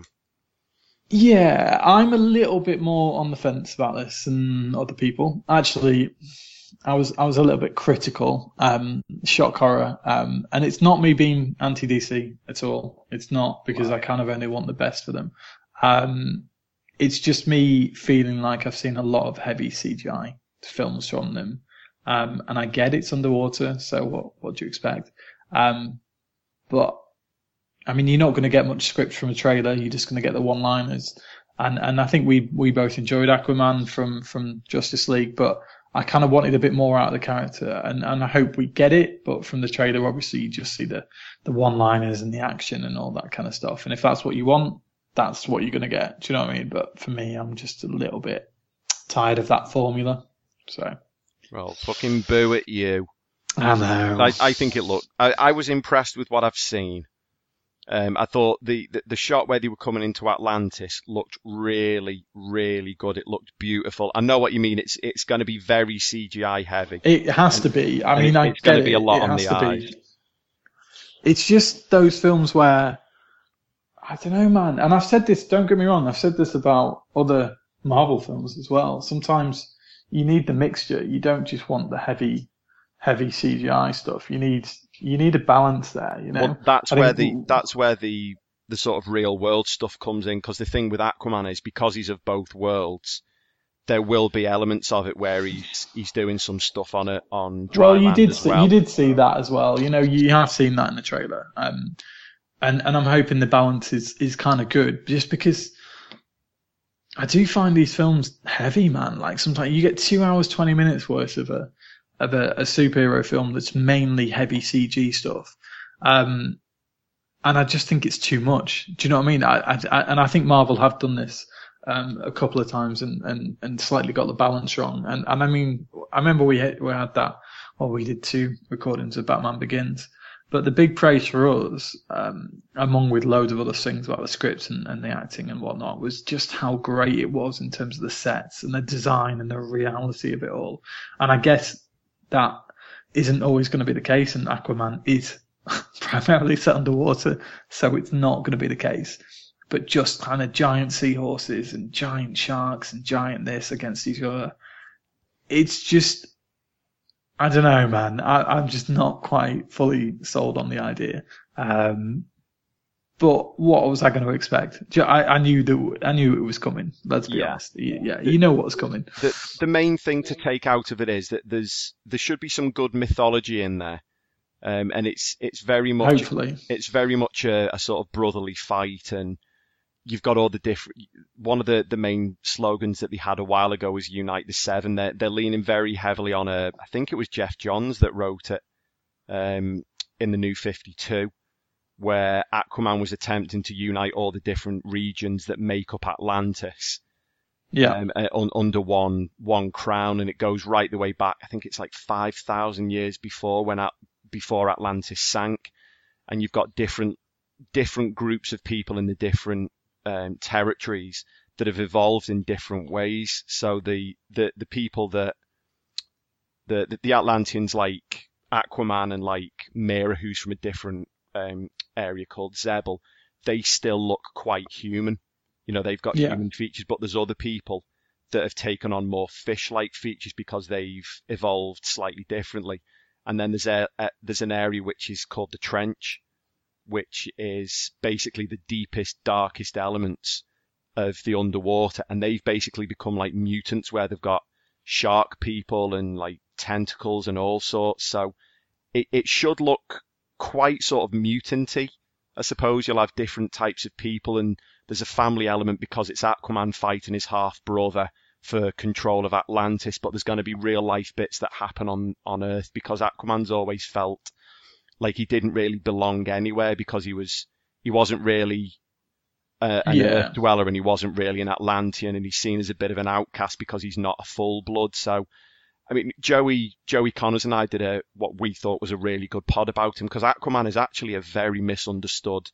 Yeah, I'm a little bit more on the fence about this than other people. Actually, I was I was a little bit critical. Um, shock horror, um, and it's not me being anti-D C at all. It's not, because I kind of only want the best for them. Um, it's just me feeling like I've seen a lot of heavy C G I films from them. Um, and I get it's underwater, so what what do you expect? Um, but I mean, you're not going to get much script from a trailer. You're just going to get the one-liners. And and I think we we both enjoyed Aquaman from from Justice League, but I kind of wanted a bit more out of the character, and, and I hope we get it. But from the trailer, obviously, you just see the, the one-liners and the action and all that kind of stuff. And if that's what you want, that's what you're going to get. Do you know what I mean? But for me, I'm just a little bit tired of that formula. So, well, fucking boo at you. I know. I, I think it looked. I, I was impressed with what I've seen. Um, I thought the, the the shot where they were coming into Atlantis looked really, really good. It looked beautiful. I know what you mean. It's it's going to be very C G I heavy. It has and, to be. I mean, it, I it's going to be it. a lot it on the eyes. Be. It's just those films where I don't know, man. And I've said this. Don't get me wrong. I've said this about other Marvel films as well. Sometimes you need the mixture. You don't just want the heavy, heavy C G I stuff. You need you need a balance there. You know, well, that's I where think, the that's where the the sort of real world stuff comes in. Because the thing with Aquaman is because he's of both worlds, there will be elements of it where he's he's doing some stuff on it on dry well, you land did as see, well. you did see that as well. You know, you have seen that in the trailer. Um, and and I'm hoping the balance is is kind of good, just because I do find these films heavy, man. Like sometimes you get two hours, twenty minutes worth of a of a, a superhero film that's mainly heavy C G stuff. Um, and I just think it's too much. Do you know what I mean? I, I, I and I think Marvel have done this um, a couple of times and, and, and slightly got the balance wrong. And and I mean, I remember we had, we had that. Well, we did two recordings of Batman Begins. But the big praise for us, um, along with loads of other things about the scripts and, and the acting and whatnot, was just how great it was in terms of the sets and the design and the reality of it all. And I guess that isn't always going to be the case, and Aquaman is primarily set underwater, so it's not going to be the case. But just kind of giant seahorses and giant sharks and giant this against each other, it's just... I don't know, man. I, I'm just not quite fully sold on the idea. Um, but what was I going to expect? I, I knew that I knew it was coming. Let's be yeah. honest. Yeah, you know what's coming. The, the main thing to take out of it is that there's there should be some good mythology in there, um, and it's it's very much Hopefully. it's very much a, a sort of brotherly fight, and you've got all the different. One of the, the main slogans that they had a while ago was "Unite the Seven." They're they're leaning very heavily on a. I think it was Jeff Johns that wrote it, um, in the New fifty-two, where Aquaman was attempting to unite all the different regions that make up Atlantis. Yeah. Um, uh, un, under one one crown, and it goes right the way back. I think it's like five thousand years before when at, before Atlantis sank, and you've got different different groups of people in the different Um, territories that have evolved in different ways. So the the, the people that the, the the Atlanteans like Aquaman and like Mera, who's from a different um, area called Zebel, they still look quite human. You know, they've got yeah. human features, but there's other people that have taken on more fish-like features because they've evolved slightly differently. And then there's a, a there's an area which is called the Trench, which is basically the deepest, darkest elements of the underwater. And they've basically become like mutants where they've got shark people and like tentacles and all sorts. So it, it should look quite sort of mutant-y. I suppose you'll have different types of people, and there's a family element because it's Aquaman fighting his half-brother for control of Atlantis, but there's going to be real-life bits that happen on, on Earth because Aquaman's always felt like he didn't really belong anywhere because he was he wasn't really uh, an yeah. Earth dweller, and he wasn't really an Atlantean, and he's seen as a bit of an outcast because he's not a full blood. So, I mean, Joey Joey Connors and I did a what we thought was a really good pod about him because Aquaman is actually a very misunderstood,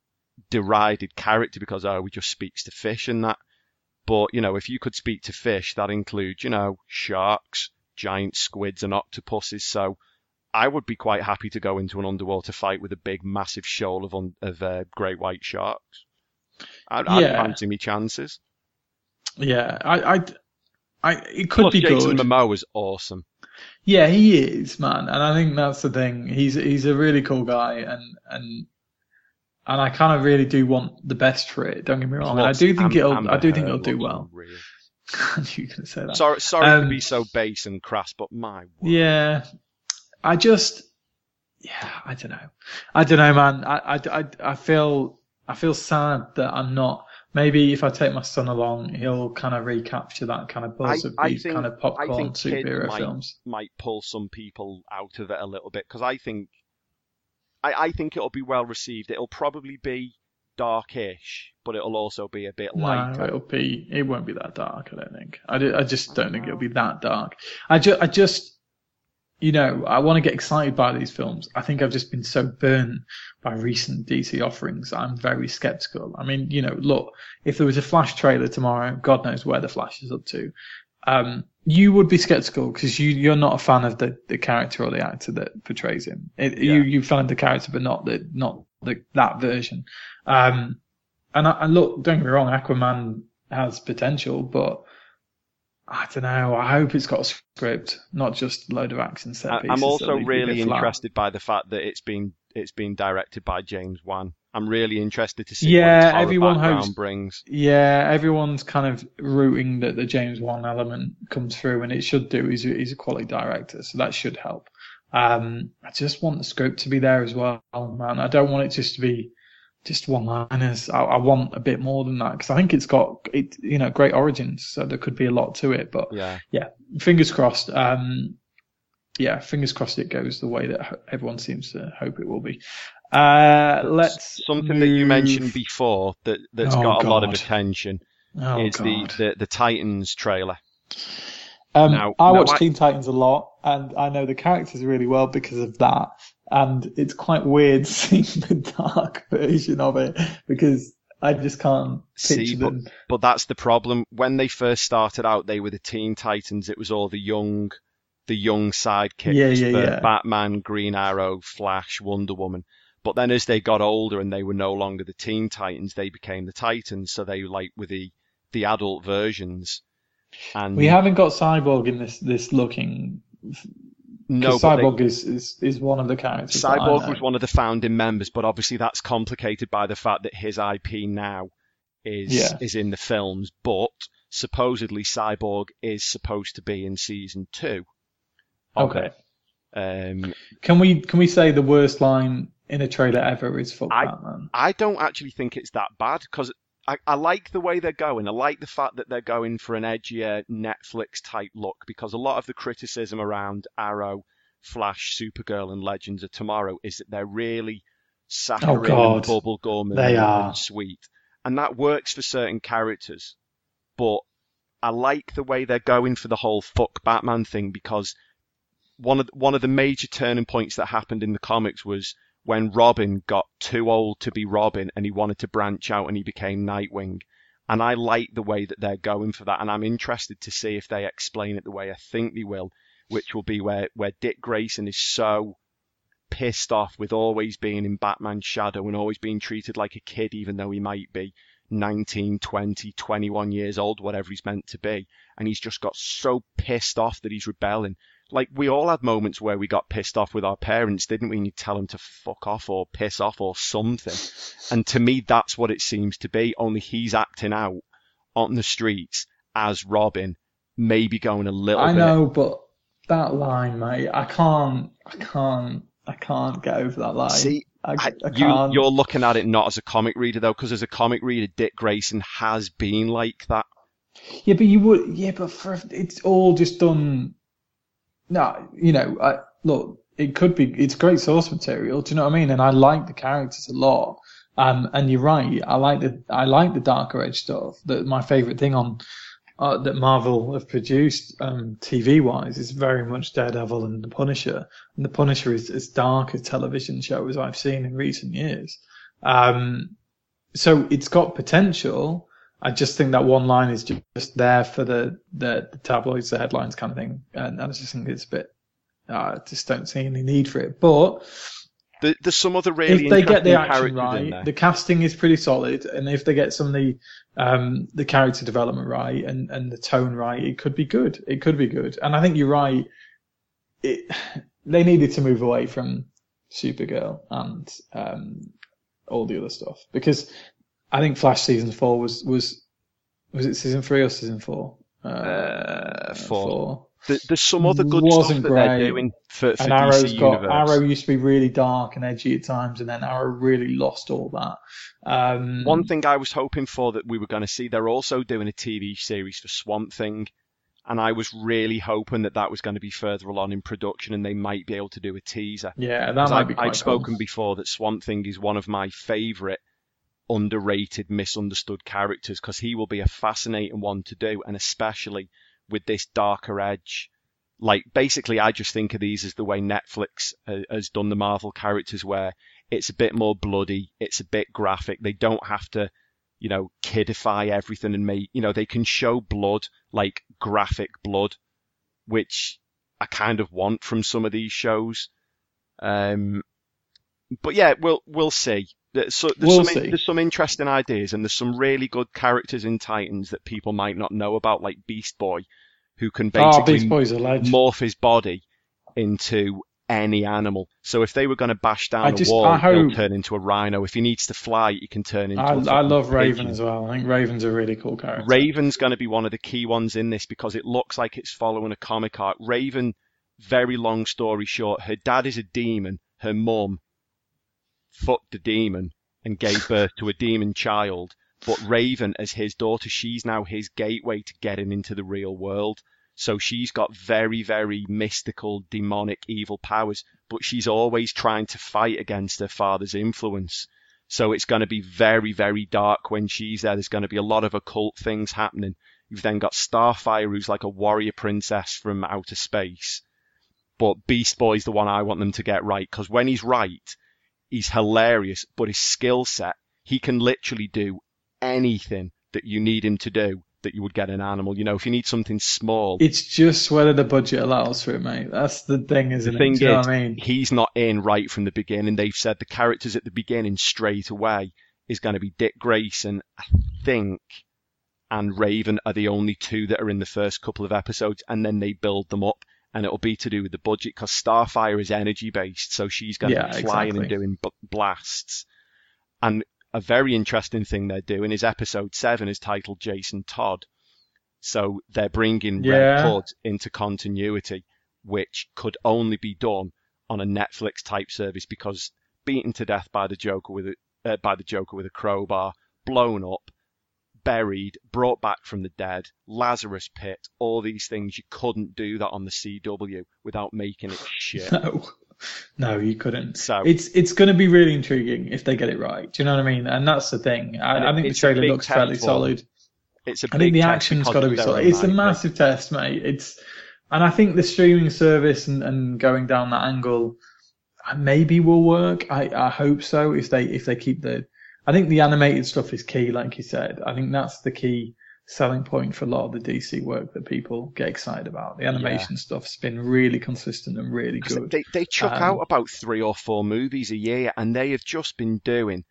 derided character because oh, he just speaks to fish and that. But you know, if you could speak to fish, that includes you know sharks, giant squids, and octopuses. So I would be quite happy to go into an underwater fight with a big, massive shoal of un- of uh, great white sharks. I'd, Yeah. I'd fancy me chances. Yeah, I, I, I, it could Plus, be Jason good. Momoa is awesome. Yeah, he is, man, and I think that's the thing. He's he's a really cool guy, and and and I kind of really do want the best for it. Don't get me wrong. And I Plus, do think Am- it'll. Amber I do think Heard it'll do looks well. unreal. I knew you were going to say that. Sorry, sorry Um, to be so base and crass, but my word. Yeah, I just, yeah, I don't know. I don't know, man. I, I, I, I feel, I feel sad that I'm not. Maybe if I take my son along, he'll kind of recapture that kind of buzz I- of I these think- kind of I popcorn think Kid superhero might- films. might pull some people out of it a little bit because I think I, I think it'll be well received. It'll probably be darkish, but it'll also be a bit No, lighter. it'll be. It won't be that dark. I don't think. I, do, I just don't think it'll be that dark. I just, I just, you know, I want to get excited by these films. I think I've just been so burnt by recent D C offerings. I'm very skeptical. I mean, you know, look, if there was a Flash trailer tomorrow, God knows where the Flash is up to. Um, you would be skeptical because you, you're not a fan of the, the character or the actor that portrays him. It, Yeah. You, you fan of the character, but not the, not the, that version. Um, and, I, and look, don't get me wrong, Aquaman has potential, but I don't know. I hope it's got a script, not just a load of action set I- pieces. I'm that also leave you a really bit flat. interested by the fact that it's been it's been directed by James Wan. I'm really interested to see Yeah, what his horror everyone background hopes- brings. Yeah, everyone's kind of rooting that the James Wan element comes through, and it should do. He's a, he's a quality director, so that should help. Um, I just want the script to be there as well, man. I don't want it just to be just one-liners. I, I want a bit more than that because I think it's got it, you know, great origins, so there could be a lot to it. But Yeah. yeah, fingers crossed. Um, yeah, fingers crossed it goes the way that ho- everyone seems to hope it will be. Uh, let's Something that you move- mentioned before that that's Oh, got a lot of God. attention Oh, is the, God. the the Titans trailer. Um, Now- I now watch I- Teen Titans a lot, and I know the characters really well because of that. And it's quite weird seeing the dark version of it because I just can't picture See, but, them. but that's the problem. When they first started out, they were the Teen Titans. It was all the young, the young sidekicks, Yeah, yeah, the yeah. Batman, Green Arrow, Flash, Wonder Woman. But then as they got older and they were no longer the Teen Titans, they became the Titans. So they like were the the adult versions. And We haven't got Cyborg in this this looking. no, Because but they- Cyborg is, is, is one of the characters. that I Cyborg know. was one of the founding members, but obviously that's complicated by the fact that his I P now is Yeah. is in the films. But supposedly Cyborg is supposed to be in season two. of Okay. it. Um, Can we can we say the worst line in a trailer ever is "fuck I- Batman"? I don't actually think it's that bad because I, I like the way they're going. I like the fact that they're going for an edgier Netflix type look because a lot of the criticism around Arrow, Flash, Supergirl, and Legends of Tomorrow is that they're really saccharine and God. bubblegum and, They are. and sweet. And that works for certain characters. But I like the way they're going for the whole fuck Batman thing because one of the, one of the major turning points that happened in the comics was when Robin got too old to be Robin and he wanted to branch out and he became Nightwing. And I like the way that they're going for that. And I'm interested to see if they explain it the way I think they will, which will be where, where Dick Grayson is so pissed off with always being in Batman's shadow and always being treated like a kid, even though he might be nineteen, twenty, twenty-one years old, whatever he's meant to be. And he's just got so pissed off that he's rebelling. Like, we all had moments where we got pissed off with our parents, didn't we? And you tell them to fuck off or piss off or something. And to me, that's what it seems to be, only he's acting out on the streets as Robin, maybe going a little I bit. know, but that line, mate, I can't, I can't, I can't get over that line. See, I, I, I you, can't. you're looking at it not as a comic reader, though, because as a comic reader, Dick Grayson has been like that. Yeah, but you would. Yeah, but for it's all just done. No, you know, I, look, it could be. It's great source material. Do you know what I mean? And I like the characters a lot. Um, and you're right. I like the I like the darker edge stuff. That my favorite thing on uh, that Marvel have produced, um, T V wise, is very much Daredevil and the Punisher. And the Punisher is as dark a television show as I've seen in recent years. Um, so it's got potential. I just think that one line is just there for the, the, the tabloids, the headlines kind of thing. And I just think it's a bit, uh, I just don't see any need for it. But There, there's some other really if they get the interesting action characters in right, there. the casting is pretty solid. And if they get some of the, um, the character development right and, and the tone right, it could be good. It could be good. And I think you're right. It, they needed to move away from Supergirl and, um, all the other stuff because I think Flash season four was, was, was it season three or season four? uh, uh, four. four. There's some other good Wasn't stuff that great. they're doing for, for And D C Arrow's got Universe. Arrow used to be really dark and edgy at times, and then Arrow really lost all that. Um, One thing I was hoping for that we were going to see, they're also doing a T V series for Swamp Thing, and I was really hoping that that was going to be further along in production and they might be able to do a teaser. Yeah, that might I, be quite I've spoken cool. before that Swamp Thing is one of my favourite underrated, misunderstood characters because he will be a fascinating one to do, and especially with this darker edge. Like, basically, I just think of these as the way Netflix uh, has done the Marvel characters, where it's a bit more bloody, it's a bit graphic. They don't have to, you know, kidify everything and make, you know, they can show blood, like graphic blood, which I kind of want from some of these shows. Um, but yeah, we'll we'll see. There's, so, there's, We'll some, see. there's some interesting ideas, and there's some really good characters in Titans that people might not know about, like Beast Boy, who can Oh, basically Beast Boy's a legend. morph his body into any animal. So if they were going to bash down I a just- wall, I he'll hope- turn into a rhino. If he needs to fly, he can turn into I, a I fucking love Raven pigeon. as well. I think Raven's a really cool character. Raven's going to be one of the key ones in this because it looks like it's following a comic arc. Raven, very long story short, her dad is a demon. Her mum fucked a demon and gave birth to a demon child. But Raven, as his daughter, she's now his gateway to getting into the real world. So she's got very, very mystical, demonic, evil powers, but she's always trying to fight against her father's influence. So it's going to be very, very dark when she's there. There's going to be a lot of occult things happening. You've then got Starfire, who's like a warrior princess from outer space. But Beast Boy's the one I want them to get right, because when he's right, he's hilarious, but his skill set, he can literally do anything that you need him to do that you would get an animal. You know, if you need something small. It's just whether the budget allows for it, mate. That's the thing, isn't The it? thing Do you know is, what I mean? he's not in right from the beginning. They've said the characters at the beginning straight away is going to be Dick Grayson, I think, and Raven are the only two that are in the first couple of episodes, and then they build them up, and it'll be to do with the budget, because Starfire is energy-based, so she's going to Yeah, be flying exactly. and doing b- blasts. And a very interesting thing they're doing is episode seven is titled Jason Todd. So they're bringing Yeah. Red Hood into continuity, which could only be done on a Netflix type service, because beaten to death by the Joker with a, uh, by the Joker with a crowbar, blown up, buried, brought back from the dead, Lazarus Pit, all these things, you couldn't do that on the C W without making it shit. No, no, you couldn't. So- it's it's going to be really intriguing if they get it right. Do you know what I mean? And that's the thing. I, And I it- think the it's a trailer big looks test fairly for solid. It's a I big think the test action's because got to of be their solid. own It's a I P. massive test, mate. It's, and I think the streaming service and, and going down that angle uh, maybe will work. I, I hope so. If they if they keep the, I think the animated stuff is key, like you said. I think that's the key selling point for a lot of the D C work that people get excited about. The animation stuff's been really consistent and really 'Cause good. They, they chuck Um, out about three or four movies a year, and they have just been doing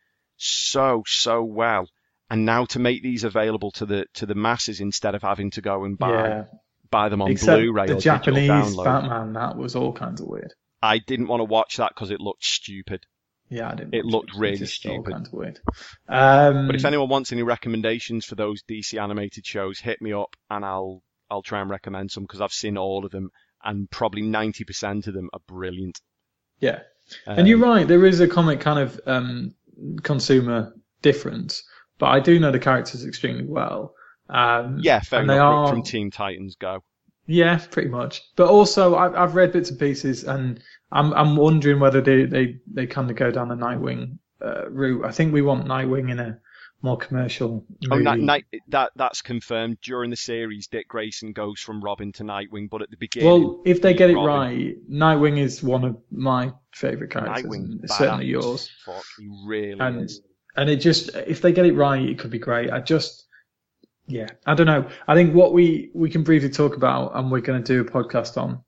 so, so well. And now to make these available to the to the masses instead of having to go and buy Yeah. buy them on Except Blu-ray the or digital Japanese download. Batman, that was all kinds of weird. I didn't want to watch that because it looked stupid. Yeah, I didn't. It watch looked It's really just all stupid. kinds of weird. Um, But if anyone wants any recommendations for those D C animated shows, hit me up and I'll I'll try and recommend some, because I've seen all of them and probably ninety percent of them are brilliant. yeah, Um, and you're right. There is a comic kind of um, consumer difference, but I do know the characters extremely well. Um, Yeah, fair and they enough. are From Teen Titans Go. Yeah, pretty much. But also, I've, I've read bits and pieces, and I'm I'm wondering whether they they, they kind of go down the Nightwing uh, route. I think we want Nightwing in a more commercial Oh, movie. Night, Night, that that's confirmed during the series. Dick Grayson goes from Robin to Nightwing, but at the beginning, Well, if they he's get it Robin. right, Nightwing is one of my favourite characters, Nightwing's and certainly badass yours. as Fuck, he really And is. and it just, if they get it right, it could be great. I just, yeah, I don't know. I think what we we can briefly talk about, and we're going to do a podcast on,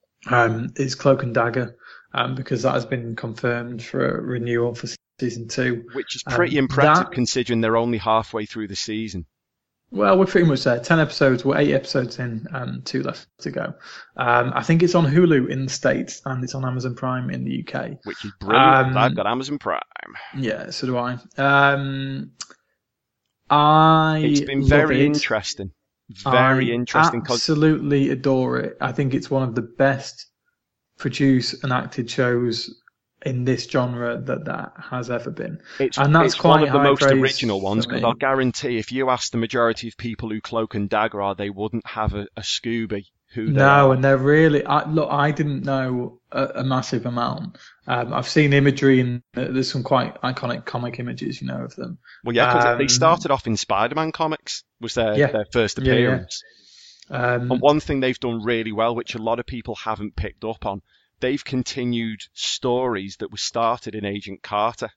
um, is Cloak and Dagger, um, because that has been confirmed for a renewal for season two. Which is pretty Um, impressive that- considering they're only halfway through the season. Well, we're pretty much there. Ten episodes. We're eight episodes in, um, two left to go. Um, I think it's on Hulu in the States, and it's on Amazon Prime in the U K. Which is brilliant. Um, I've got Amazon Prime. Yeah, so do I. Um, I It's been love very it. interesting. very I interesting. Cause absolutely adore it. I think it's one of the best produced and acted shows in this genre that that has ever been. It's, and that's it's quite one of the high most praise original ones, for because me. I'll guarantee if you ask the majority of people who Cloak and Dagger are, they wouldn't have a, a Scooby who they No, are. and they're really. I, look, I didn't know a, a massive amount. Um, I've seen imagery, and there's some quite iconic comic images, you know, of them. Well, yeah, because Um, they started off in Spider-Man comics, was their, Yeah. their first Yeah, yeah. appearance. Um, And one thing they've done really well, which a lot of people haven't picked up on, they've continued stories that were started in Agent Carter.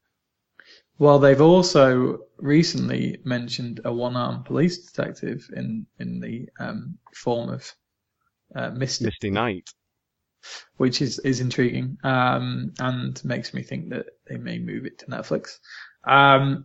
Well, they've also recently mentioned a one-armed police detective in in the um, form of uh, Misty, Misty Knight. which is is intriguing, um, and makes me think that they may move it to Netflix. Um,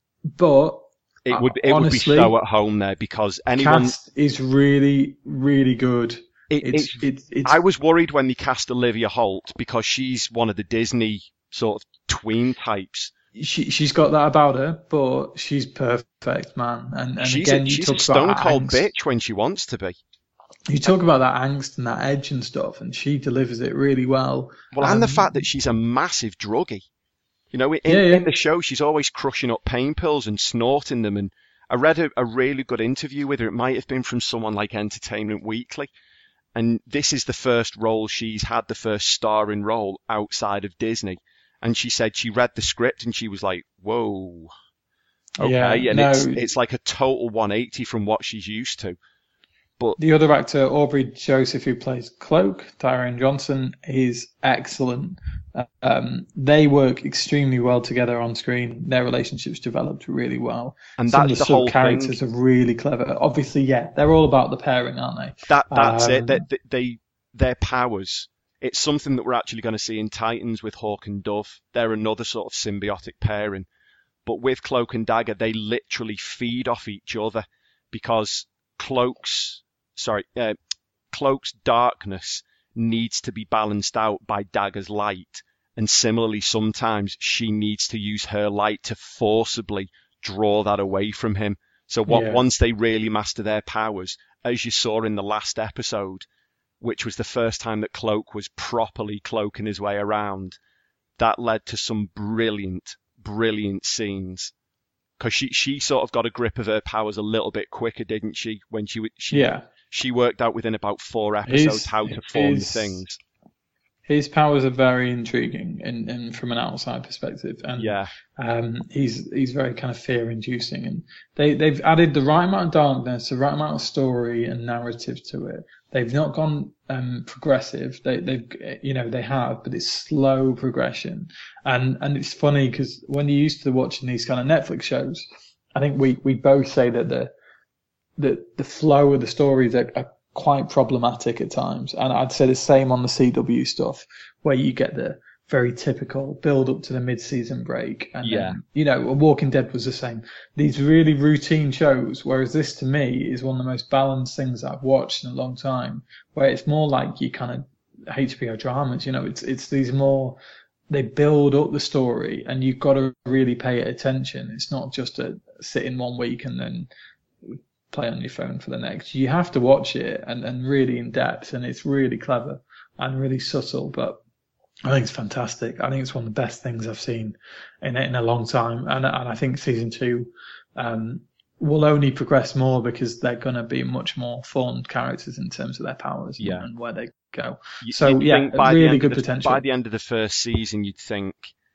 but It would uh, it honestly, would be so at home there, because anyone. cast is really really good. It, It's it's, it's, it's I was worried when they cast Olivia Holt, because she's one of the Disney sort of tween types. she she's got that about her, but she's perfect, man. And and she's again, a, you she's a talk stone about that cold angst. bitch when she wants to be. You talk about that angst and that edge and stuff, and she delivers it really well. Well, and the Um, fact that she's a massive druggie. You know, in, Yeah, yeah. in the show, she's always crushing up pain pills and snorting them. And I read a, a really good interview with her. It might have been from someone like Entertainment Weekly. And this is the first role she's had, the first starring role outside of Disney. And she said she read the script and she was like, whoa. Okay, Yeah, and no. it's it's like a total one eighty from what she's used to. But The other actor, Aubrey Joseph, who plays Cloak, Tyrone Johnson, is excellent. Um, they work extremely well together on screen. Their relationship's developed really well. And Some that's of the the whole sub characters are really clever. Obviously, yeah, they're all about the pairing, aren't they? that that's Um, it. That they, they their powers. It's something that we're actually going to see in Titans with Hawk and Dove. They're another sort of symbiotic pairing. But with Cloak and Dagger, they literally feed off each other, because Cloak's sorry, uh, Cloak's darkness needs to be balanced out by Dagger's light, and similarly, sometimes she needs to use her light to forcibly draw that away from him. So what, Yeah. once they really master their powers, as you saw in the last episode, which was the first time that Cloak was properly cloaking his way around, that led to some brilliant, brilliant scenes. Because she, she sort of got a grip of her powers a little bit quicker, didn't she? When she she Yeah. she worked out within about four episodes His- how to form his- the things. His powers are very intriguing, and, and from an outside perspective, and Yeah, um, he's he's very kind of fear-inducing, and they they've added the right amount of darkness, the right amount of story and narrative to it. They've not gone um, progressive. They they've you know they have, but it's slow progression, and and it's funny because when you're used to watching these kind of Netflix shows, I think we we both say that the the the flow of the stories are, are quite problematic at times. And I'd say the same on the C W stuff, where you get the very typical build up to the mid-season break. And Yeah. then, you know, Walking Dead was the same. These really routine shows, whereas this to me is one of the most balanced things I've watched in a long time, where it's more like you kind of H B O dramas, you know, it's, it's these more, they build up the story and you've got to really pay attention. It's not just a sit in one week and then play on your phone for the next. You have to watch it and, and really in depth, and it's really clever and really subtle, but I think it's fantastic. I think it's one of the best things I've seen in in a long time, and and I think season two um, will only progress more because they're going to be much more formed characters in terms of their powers and, Yeah. and where they go. You- So you'd yeah, think by the really end good of the, potential. By the end of the first season, you'd think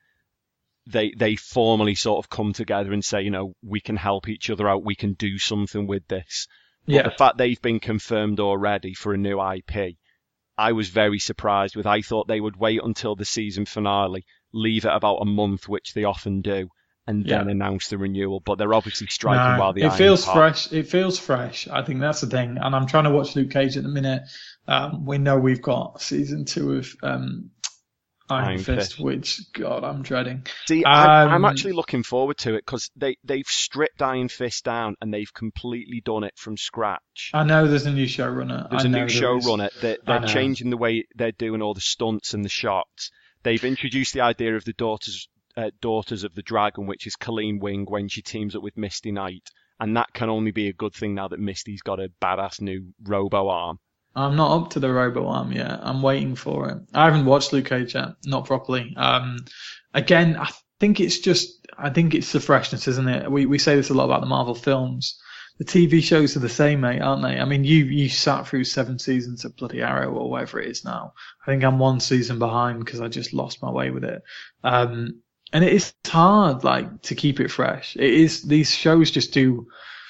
they they formally sort of come together and say, you know, we can help each other out, we can do something with this. But Yeah. the fact they've been confirmed already for a new I P, I was very surprised with. I thought they would wait until the season finale, leave it about a month, which they often do, and then Yeah. announce the renewal. But they're obviously striking No, while the it iron's feels hot. fresh. It feels fresh. I think that's the thing. And I'm trying to watch Luke Cage at the minute. Um, we know we've got season two of um, Iron, Iron Fist, Fist. which God, I'm dreading. See, I'm, I'm Um, actually looking forward to it because they, they've stripped Iron Fist down and they've completely done it from scratch. I know there's a new showrunner. There's I a know new there is. showrunner. They're, I they're know. changing the way they're doing all the stunts and the shots. They've introduced the idea of the daughters uh, daughters of the dragon, which is Colleen Wing when she teams up with Misty Knight. and that can only be a good thing now that Misty's got a badass new robo arm. I'm not up to the robo arm yet. I'm waiting for it. I haven't watched Luke Cage yet, not properly. Um, again, I think it's just, I think it's the freshness, isn't it? We we say this a lot about the Marvel films. The T V shows are the same, mate, aren't they? I mean, you you sat through seven seasons of bloody Arrow or whatever it is now. I think I'm one season behind because I just lost my way with it. Um, and it is hard, like, to keep it fresh. It is, these shows just do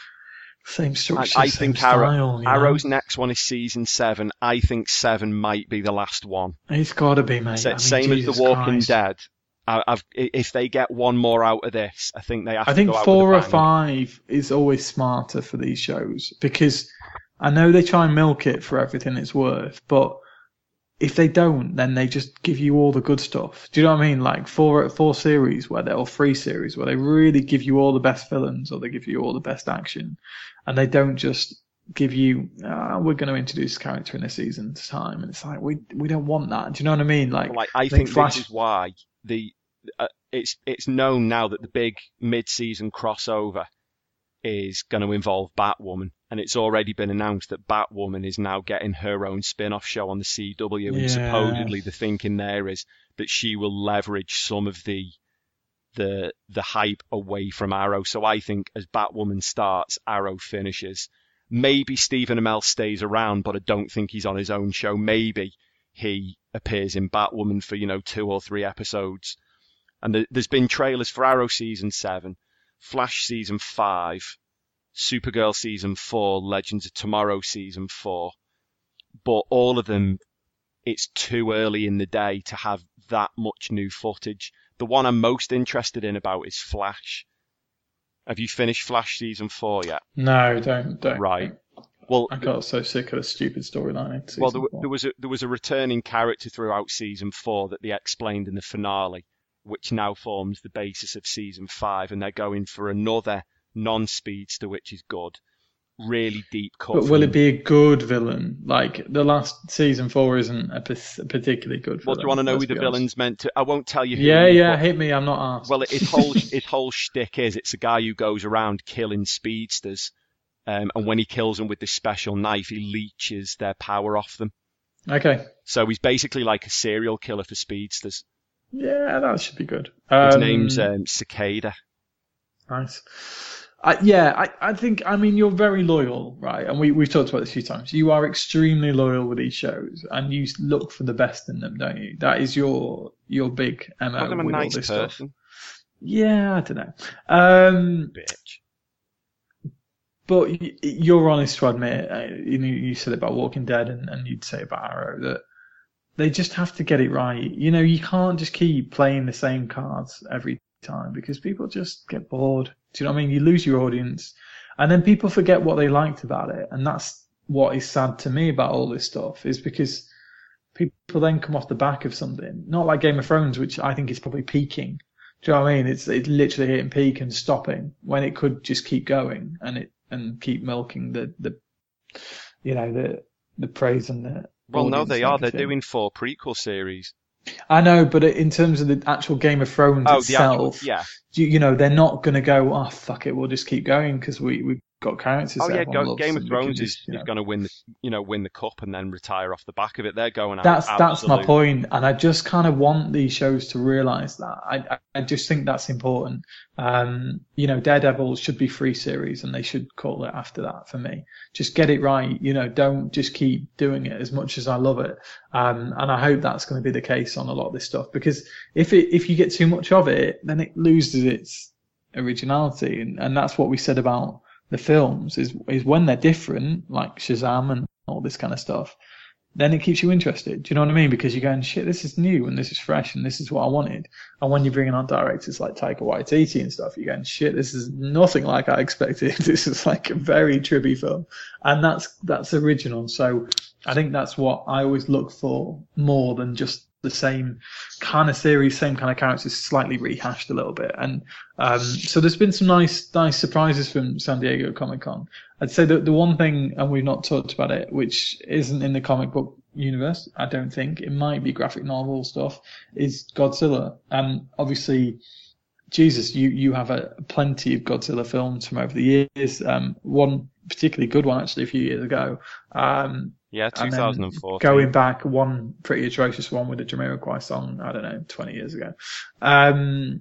same structure, I, I same think Arrow, style, you Arrow's know? next one is season seven. I think seven might be the last one. It's got to be, mate. So, I mean, same Jesus as The Walking Christ. Dead. I, I've, if they get one more out of this, I think they have I to think go out four with or a bang. five is always smarter for these shows because I know they try and milk it for everything it's worth, but if they don't, then they just give you all the good stuff. Do you know what I mean? Like four four series where they or three series where they really give you all the best villains or they give you all the best action, and they don't just give you ah, we're going to introduce a character in a season's time, and it's like we we don't want that. Do you know what I mean? Like, Like I, I think, think Flash. this is why the uh, it's it's known now that the big mid-season crossover is going to involve Batwoman, and it's already been announced that Batwoman is now getting her own spin-off show on the C W, and Yeah. supposedly the thinking there is that she will leverage some of the the the hype away from Arrow. So I think as Batwoman starts, Arrow finishes. Maybe Stephen Amell stays around, but I don't think he's on his own show. Maybe he appears in Batwoman for, you know, two or three episodes. And th- there's been trailers for Arrow season seven, Flash season five, Supergirl season four, Legends of Tomorrow season four. But all of them, it's too early in the day to have that much new footage. The one I'm most interested in about is Flash. Have you finished Flash season four yet? No, don't don't. Right. Well, I got so sick of the stupid storyline. in well, season there, four. there was a there was a returning character throughout season four that they explained in the finale, which now forms the basis of season five, and they're going for another non-speedster, which is good. Really deep cut. But will it be a good villain? Like the last season four isn't a, p- a particularly good villain. Well, do you want to know let's who the be honest. villain's meant to? I won't tell you who. Yeah, yeah, but- hit me. I'm not asked. Well, his whole his whole shtick is it's a guy who goes around killing speedsters, um, and when he kills them with this special knife, he leeches their power off them. Okay. So he's basically like a serial killer for speedsters. Yeah, that should be good. His Um, name's um, Cicada. Nice. I, yeah, I, I think, I mean, you're very loyal, right? And we, we've talked about this a few times. You are extremely loyal with these shows, and you look for the best in them, don't you? That is your your big M O I'm a with all nice this person. stuff. Yeah, I don't know. Um, Bitch. but y- you're honest to admit, uh, you know, you said about Walking Dead, and, and you'd say about Arrow, that they just have to get it right. You know, you can't just keep playing the same cards every time because people just get bored. Do you know what I mean? You lose your audience, and then people forget what they liked about it, and that's what is sad to me about all this stuff, is because people then come off the back of something, not like Game of Thrones, which I think is probably peaking. Do you know what I mean? It's it's literally hitting peak and stopping when it could just keep going and it and keep milking the the you know the the praise and the. Well, no, audience they and are. They're everything. doing four prequel series. I know, but in terms of the actual Game of Thrones Oh, the actual, itself, yeah. you, you know, they're not going to go, oh, fuck it, we'll just keep going because we, we've got characters. Oh that yeah, everyone Go, loves Game of and we can Thrones just, is, you know. is going to win the you know win the cup and then retire off the back of it. They're going out. That's that's my absolute- point, and I just kind of want these shows to realise that. I I I just think that's important. Um, you know, Daredevil should be free series, and they should call it after that for me. Just get it right. You know, don't just keep doing it as much as I love it. Um, and I hope that's going to be the case on a lot of this stuff, because if it if you get too much of it, then it loses its originality, and and that's what we said about the films is is when they're different, like Shazam and all this kind of stuff, then it keeps you interested. Do you know what I mean? Because you're going, shit, this is new and this is fresh and this is what I wanted. And when you're bringing on directors like Taika Waititi and stuff, you're going, shit, this is nothing like I expected. This is like a very trippy film, and that's that's original. So I think that's what I always look for more than just the same kind of series, same kind of characters, slightly rehashed a little bit. And um, so there's been some nice, nice surprises from San Diego Comic Con. I'd say that the one thing, and we've not talked about it, which isn't in the comic book universe, I don't think, it might be graphic novel stuff, is Godzilla. And obviously, Jesus, you, you have a plenty of Godzilla films from over the years. Um, one particularly good one actually a few years ago. Um, yeah, two thousand fourteen. Going back, one pretty atrocious one with a Jamiroquai song, I don't know, twenty years ago. Um,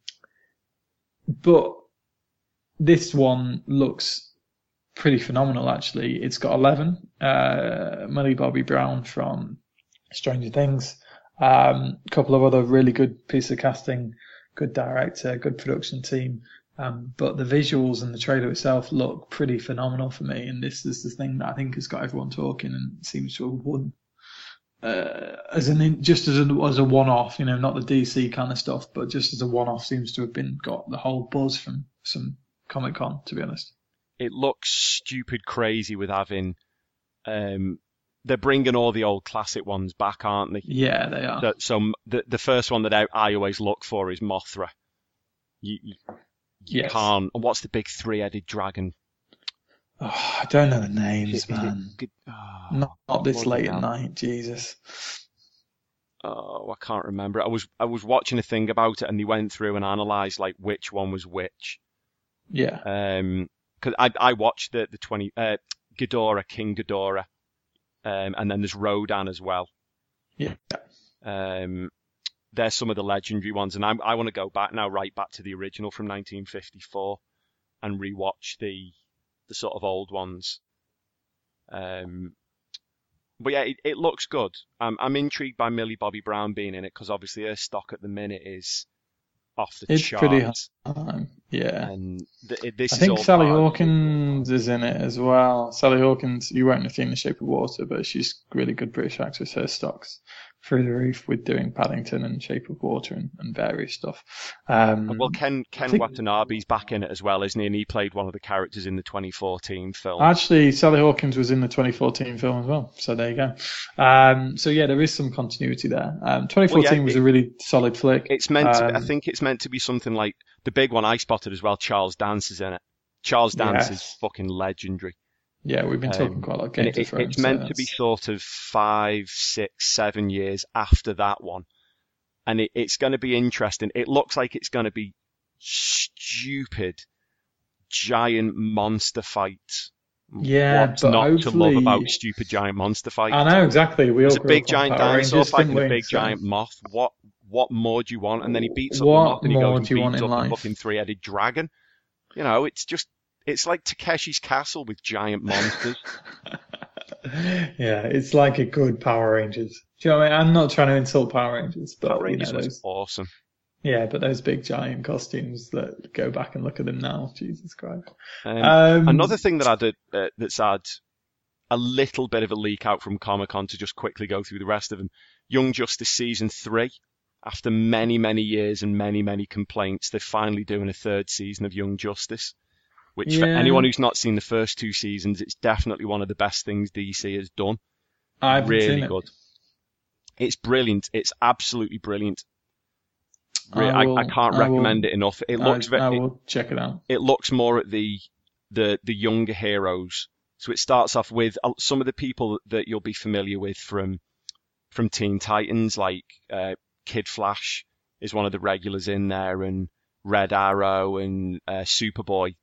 but this one looks pretty phenomenal actually. It's got Eleven, uh, Millie Bobby Brown from Stranger Things, um, a couple of other really good pieces of casting. Good director, good production team, um, but the visuals and the trailer itself look pretty phenomenal for me. And this is the thing that I think has got everyone talking and seems to have won uh, as an just as a as a one-off, you know, not the D C kind of stuff, but just as a one-off seems to have been got the whole buzz from some Comic-Con, to be honest. It looks stupid crazy with having. Um, They're bringing all the old classic ones back, aren't they? Yeah, they are. So, so the the first one that I, I always look for is Mothra. You, you, you yes. can't. And what's the big three-headed dragon? Oh, I don't know the names, Is it, man. Is it, oh, not, not this late down. at night, Jesus. Oh, I can't remember. I was I was watching a thing about it, and they went through and analysed like which one was which. Yeah. Um, because I I watched the the twenty uh Ghidorah, King Ghidorah. Um, and then there's Rodan as well. Yeah. Um, there's some of the legendary ones, and I, I want to go back now, right back to the original from nineteen fifty-four, and rewatch the the sort of old ones. Um, but yeah, it, it looks good. I'm I'm intrigued by Millie Bobby Brown being in it because obviously her stock at the minute is off the it's charts. Pretty high. Yeah. And th- it, this I is think all Sally part Hawkins is in it as well. Sally Hawkins, you won't have seen The Shape of Water, but she's a really good British actress. Her stock's through the roof with doing Paddington and Shape of Water and, and various stuff. Um, well, Ken Ken think, Watanabe's back in it as well, isn't he? And he played one of the characters in the twenty fourteen film. Actually, Sally Hawkins was in the twenty fourteen film as well. So there you go. Um, so yeah, there is some continuity there. Um, twenty fourteen well, yeah, was it, a really solid flick. It's meant to. Um, I think it's meant to be something like the big one I spotted as well. Charles Dance is in it. Charles Dance yes. is fucking legendary. Yeah, we've been talking um, quite a lot. Game it, it, it's meant so to be sort of five, six, seven years after that one, and it, it's going to be interesting. It looks like it's going to be stupid, giant monster fights. Yeah, What's but not to love hopefully... about stupid giant monster fights? I know exactly. We all There's a big giant dinosaur Rangers, fighting a we? big so... giant moth. What what more do you want? And then he beats up what the moth and he goes and do you want beats in up life? the fucking three-headed dragon. You know, it's just it's like Takeshi's Castle with giant monsters. Yeah, it's like a good Power Rangers. Do you know what I mean? I'm not trying to insult Power Rangers, but Power Rangers you know, those, was awesome. Yeah, but those big giant costumes that go back and look at them now, Jesus Christ. Um, Um, another thing that I did uh, that's had a little bit of a leak out from Comic-Con to just quickly go through the rest of them. Young Justice season three. After many, many years and many, many complaints, they're finally doing a third season of Young Justice. Which, Yeah. for anyone who's not seen the first two seasons, it's definitely one of the best things D C has done. I haven't really seen it. good. It's brilliant. It's absolutely brilliant. Re- I I, will- I can't I will- recommend it enough. It looks I, ve- I it, will check it out. it looks more at the the the younger heroes. So it starts off with uh, some of the people that you'll be familiar with from from Teen Titans, like uh, Kid Flash is one of the regulars in there, and Red Arrow and uh, Superboy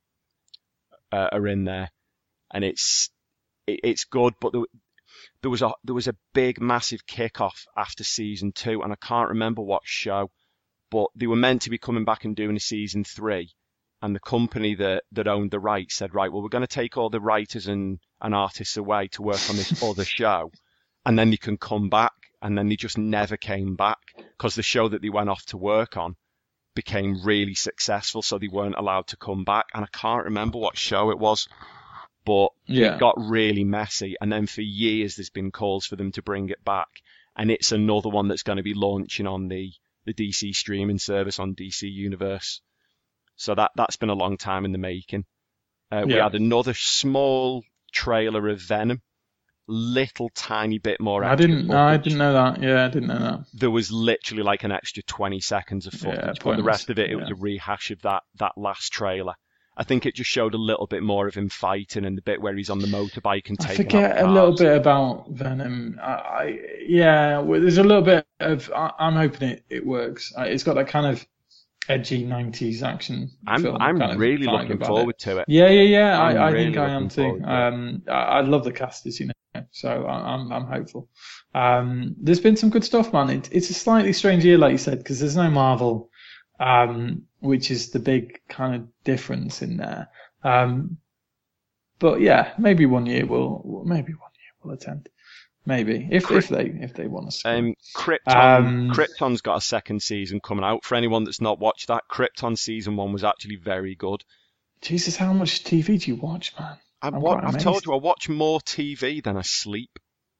uh, are in there, and it's it, it's good. But there, there was a there was a big massive kickoff after season two, and I can't remember what show, but they were meant to be coming back and doing a season three. And the company that, that owned the rights said, right, well, we're going to take all the writers and, and artists away to work on this other show, and then they can come back. And then they just never came back because the show that they went off to work on became really successful, so they weren't allowed to come back. And I can't remember what show it was, but Yeah. it got really messy. And then for years, there's been calls for them to bring it back. And it's another one that's going to be launching on the, the D C streaming service on D C Universe. So that, that's been a long time in the making. Uh, we Yeah. had another small trailer of Venom. Little tiny bit more. I extra didn't. No, I footage. didn't know that. Yeah, I didn't know that. There was literally like an extra twenty seconds of Yeah, footage, but the pointless. rest of it, it was Yeah. a rehash of that that last trailer. I think it just showed a little bit more of him fighting and the bit where he's on the motorbike and I taking forget out a little cars. bit about Venom. I, I yeah, well, there's a little bit of. I, I'm hoping it, it works. I, it's got that kind of edgy nineties action I'm film. I'm kind of really vibe looking about forward it. to it. Yeah, yeah, yeah. I'm I, I really think I am looking too. forward to it. Um, I, I love the cast, as you know, so I, I'm I'm hopeful. Um, there's been some good stuff, man. It, it's a slightly strange year, like you said, because there's no Marvel, um, which is the big kind of difference in there. Um, but yeah, maybe one year we'll maybe one year we'll attend. Maybe if if they if they want to. Um, Krypton, Um, Krypton's got a second season coming out. For anyone that's not watched that, Krypton season one was actually very good. Jesus, how much T V do you watch, man? I I'm wa- quite I've amazed. told you I watch more T V than I sleep.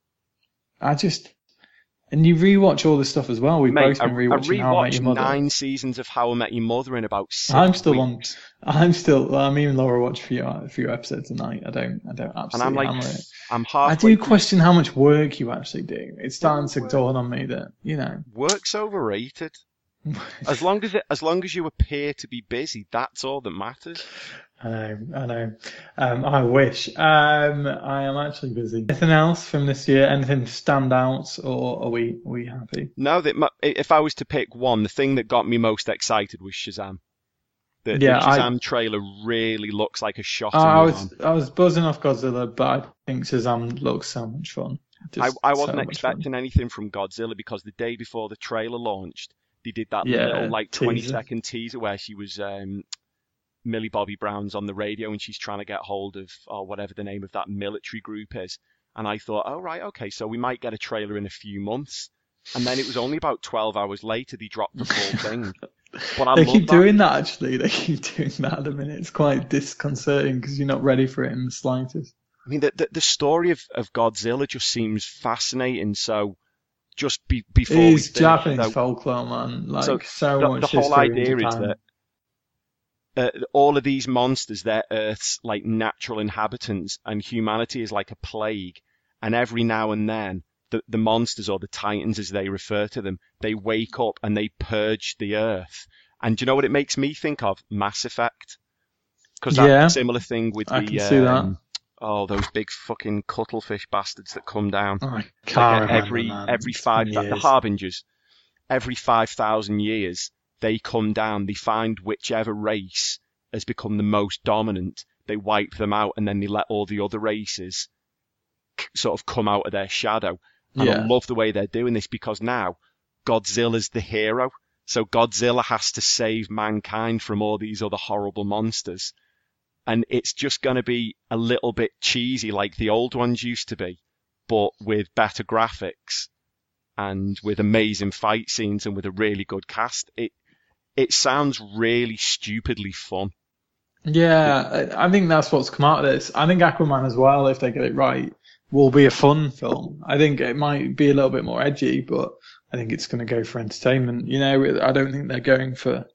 I just and you rewatch all this stuff as well. We've Mate, both I, been I rewatching How I Met rewatched Your Mother. nine seasons of How I Met Your Mother in about six I'm still on. weeks. I'm still. Well, me and Laura watch a few a few episodes a night. I don't. I don't absolutely. And I'm like, hammer it. I'm I halfway do question how much work you actually do. It's starting to work. dawn on me that you know. Work's overrated. As long as it, as long as you appear to be busy, that's all that matters. I know. I know. Um, I wish. Um, I am actually busy. Anything else from this year? Anything stand out, or are we are we happy? No, that my, if I was to pick one, the thing that got me most excited was Shazam. The, Yeah, the I- Shazam trailer really looks like a shot in I the arm. was I was buzzing off Godzilla, but I think Shazam looks so much fun. I, Just I so wasn't much expecting fun. anything from Godzilla because the day before the trailer launched, they did that Yeah, little like twenty teaser. second teaser where she was um, Millie Bobby Brown's on the radio and she's trying to get hold of or whatever the name of that military group is. And I thought, oh right, okay, so we might get a trailer in a few months. And then it was only about twelve hours later they dropped the full thing. But I They love keep that. doing that actually. They keep doing that at the minute. It's quite disconcerting because you're not ready for it in the slightest. I mean, the, the the story of, of Godzilla just seems fascinating. So, just be, before It we is finish, Japanese though, folklore, man. Like so so, the, much the whole history in idea is Japan. that uh, all of these monsters, they're Earth's like natural inhabitants, and humanity is like a plague. And every now and then, the the monsters or the titans, as they refer to them, they wake up and they purge the Earth. And do you know what it makes me think of? Mass Effect. Because that's Yeah, a similar thing with I the can see that. um, oh those big fucking cuttlefish bastards that come down. Oh, I Like can't remember, every man. every It's five been the years. harbingers, every five thousand years they come down. They find whichever race has become the most dominant. They wipe them out, and then they let all the other races k- sort of come out of their shadow. And I Yeah. love the way they're doing this because now Godzilla's the hero. So Godzilla has to save mankind from all these other horrible monsters. And it's just going to be a little bit cheesy like the old ones used to be, but with better graphics and with amazing fight scenes and with a really good cast. It it sounds really stupidly fun. Yeah, I I think that's what's come out of this. I think Aquaman as well, if they get it right, will be a fun film. I think it might be a little bit more edgy, but I think it's going to go for entertainment. You know, I don't think they're going for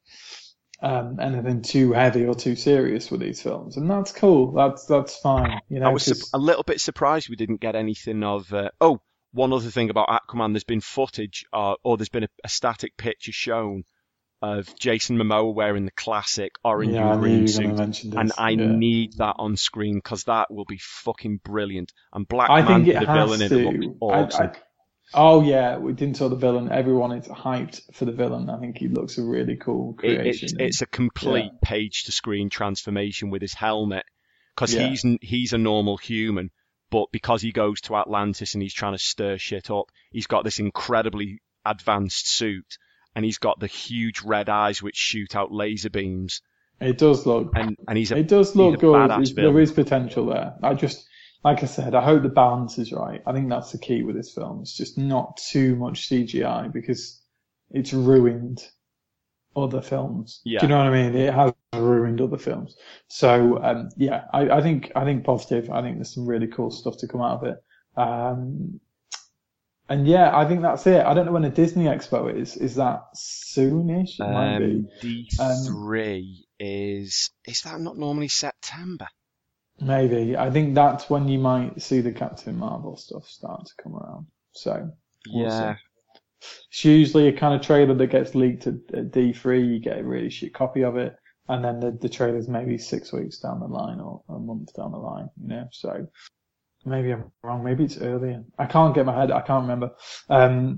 um, anything too heavy or too serious with these films, and that's cool. That's that's fine. You know, I was 'cause- sup- a little bit surprised we didn't get anything of. Uh, oh, one other thing about Aquaman: there's been footage, uh, or there's been a, a static picture shown of Jason Momoa wearing the classic orange yeah, I and knew you green were going suit, to mention this. and I yeah. need that on screen because that will be fucking brilliant. And Black I Manta, think it the has villain, in it to. looks I, awesome. I, oh yeah, we didn't saw the villain. Everyone is hyped for the villain. I think he looks a really cool It- creation. it's it's a complete page to screen transformation with his helmet because Yeah. he's n- he's a normal human, but because he goes to Atlantis and he's trying to stir shit up, he's got this incredibly advanced suit and he's got the huge red eyes which shoot out laser beams, It does look. and and he's a It does he's look a good. badass It's- villain. There is potential there. I just, like I said, I hope the balance is right. I think that's the key with this film. It's just not too much C G I because it's ruined other films. Yeah. Do you know what I mean? It has ruined other films. So um, yeah, I, I think I think positive. I think there's some really cool stuff to come out of it. Um, and yeah, I think that's it. I don't know when the Disney Expo is. Is that soonish? It might be. Um, D three is is that not normally September? Maybe. I think that's when you might see the Captain Marvel stuff start to come around. So, we'll Yeah. see. It's usually a kind of trailer that gets leaked at, at D three. You get a really shit copy of it. And then the, the trailer's maybe six weeks down the line or a month down the line, you know. So, maybe I'm wrong. Maybe it's earlier. I can't get my head. I can't remember. Um,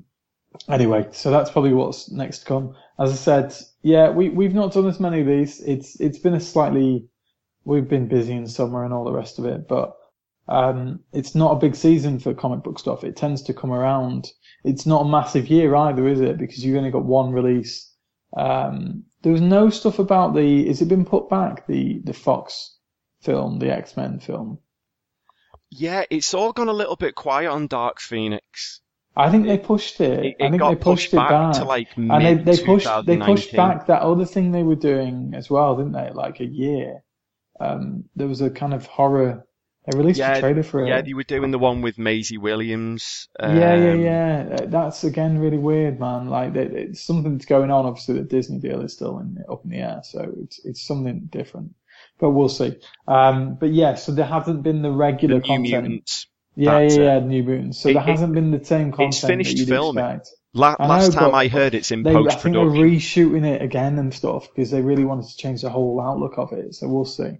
anyway, so that's probably what's next to come. As I said, yeah, we we've not done as many of these. It's it's been a slightly we've been busy in summer and all the rest of it, but um, it's not a big season for comic book stuff. It tends to come around. It's not a massive year either, is it? Because you've only got one release. Um, there was no stuff about the. Has it been put back? The the Fox film, the X-Men film. Yeah, it's all gone a little bit quiet on Dark Phoenix. I think they pushed it. It, it I think got they pushed pushed it back, back to like and mid they, they pushed they twenty nineteen. pushed back that other thing they were doing as well, didn't they? Like a year. Um, there was a kind of horror. They released yeah, a trailer for it. Yeah, they were doing the one with Maisie Williams. Um, yeah, yeah, yeah. That's again really weird, man. Like it, it's something that's going on. Obviously, the Disney deal is still in, up in the air, so it's it's something different. But we'll see. Um, but yeah, so there hasn't been the regular the New content. Mutants. Yeah, That's yeah, yeah, it. New Mutants. So It- there it- hasn't been the same content It's finished that you'd filming. expect. La- I last know, time but I heard, it's in They, I think they're post-production. reshooting it again and stuff because they really wanted to change the whole outlook of it. So we'll see.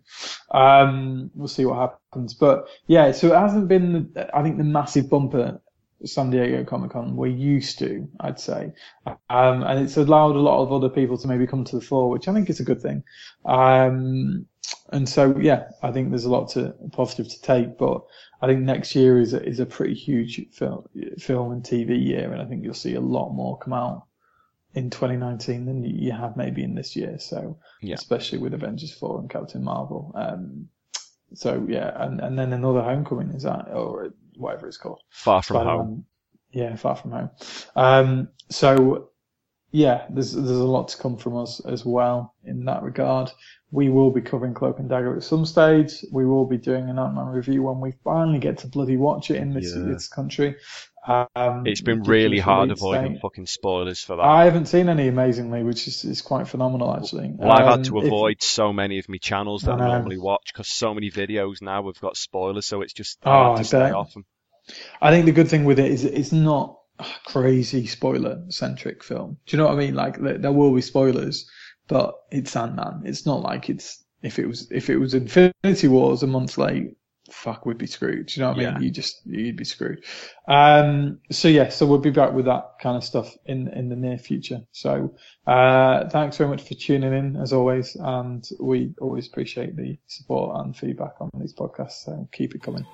Um, we'll see what happens. But yeah, so it hasn't been, the, I think, the massive bumper San Diego Comic Con we're used to, I'd say. Um, and it's allowed a lot of other people to maybe come to the fore, which I think is a good thing. Um, and so, yeah, I think there's a lot to positive to take, but I think next year is a, is a pretty huge film, film and T V year, and I think you'll see a lot more come out in twenty nineteen than you have maybe in this year. So, Yeah. especially with Avengers four and Captain Marvel. Um, so yeah, and, and then another Homecoming is that, or whatever it's called. Far From Spider-Man. Home. Yeah, Far From Home. Um, so yeah, there's there's a lot to come from us as well in that regard. We will be covering Cloak and Dagger at some stage. We will be doing an Ant-Man review when we finally get to bloody watch it in this Yeah. this country. Um, It's been ridiculous really hard release avoiding date. fucking spoilers for that. I haven't seen any, amazingly, which is, is quite phenomenal, actually. Well, I've had Um, to if- avoid so many of my channels that I I, know. normally watch because so many videos now have got spoilers, so it's just Oh, hard I to stay bet. off them. I think the good thing with it is it's not a crazy spoiler-centric film. Do you know what I mean? Like, there, there will be spoilers, but it's Ant-Man. It's not like it's, if it was, if it was Infinity Wars a month late, fuck, we'd be screwed. Do you know what I mean? Yeah. You just, you'd be screwed. Um, so yeah, so we'll be back with that kind of stuff in, in the near future. So, uh, thanks very much for tuning in as always. And we always appreciate the support and feedback on these podcasts. So keep it coming.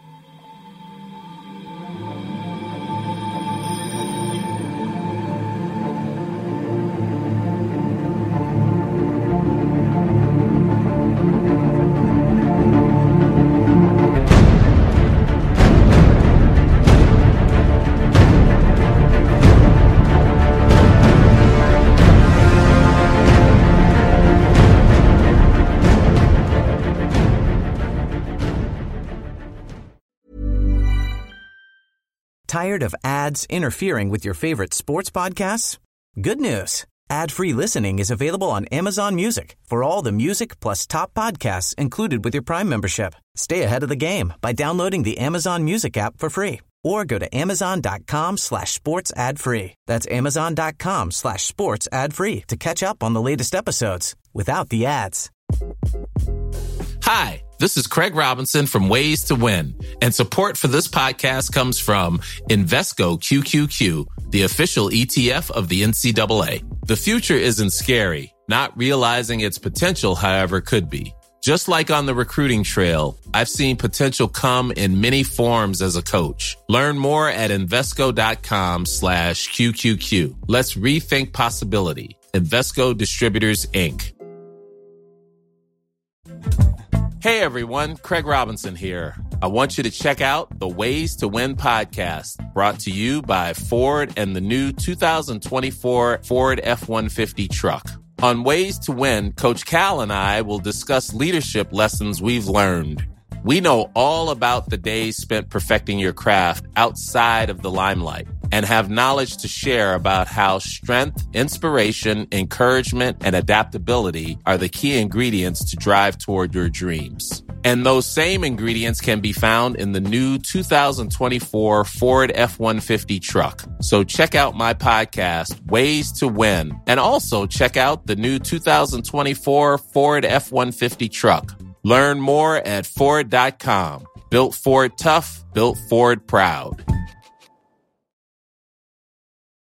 Tired of ads interfering with your favorite sports podcasts? Good news. Ad-free listening is available on Amazon Music for all the music plus top podcasts included with your Prime membership. Stay ahead of the game by downloading the Amazon Music app for free or go to amazon.com slash sports ad free. That's amazon.com slash sports ad free to catch up on the latest episodes without the ads. Hi, this is Craig Robinson from Ways to Win, and support for this podcast comes from Invesco Q Q Q, the official E T F of the N C double A. The future isn't scary. Not realizing its potential, however, could be. Just like on the recruiting trail, I've seen potential come in many forms as a coach. Learn more at Invesco.com slash QQQ. Let's rethink possibility. Invesco Distributors, Incorporated. Hey everyone, Craig Robinson here. I want you to check out the Ways to Win podcast, brought to you by Ford and the new two thousand twenty-four Ford F one fifty truck. On Ways to Win, Coach Cal and I will discuss leadership lessons we've learned. We know all about the days spent perfecting your craft outside of the limelight and have knowledge to share about how strength, inspiration, encouragement, and adaptability are the key ingredients to drive toward your dreams. And those same ingredients can be found in the new two thousand twenty-four Ford F one fifty truck. So check out my podcast, Ways to Win, and also check out the new two thousand twenty-four Ford F one fifty truck. Learn more at Ford dot com. Built Ford tough, built Ford proud.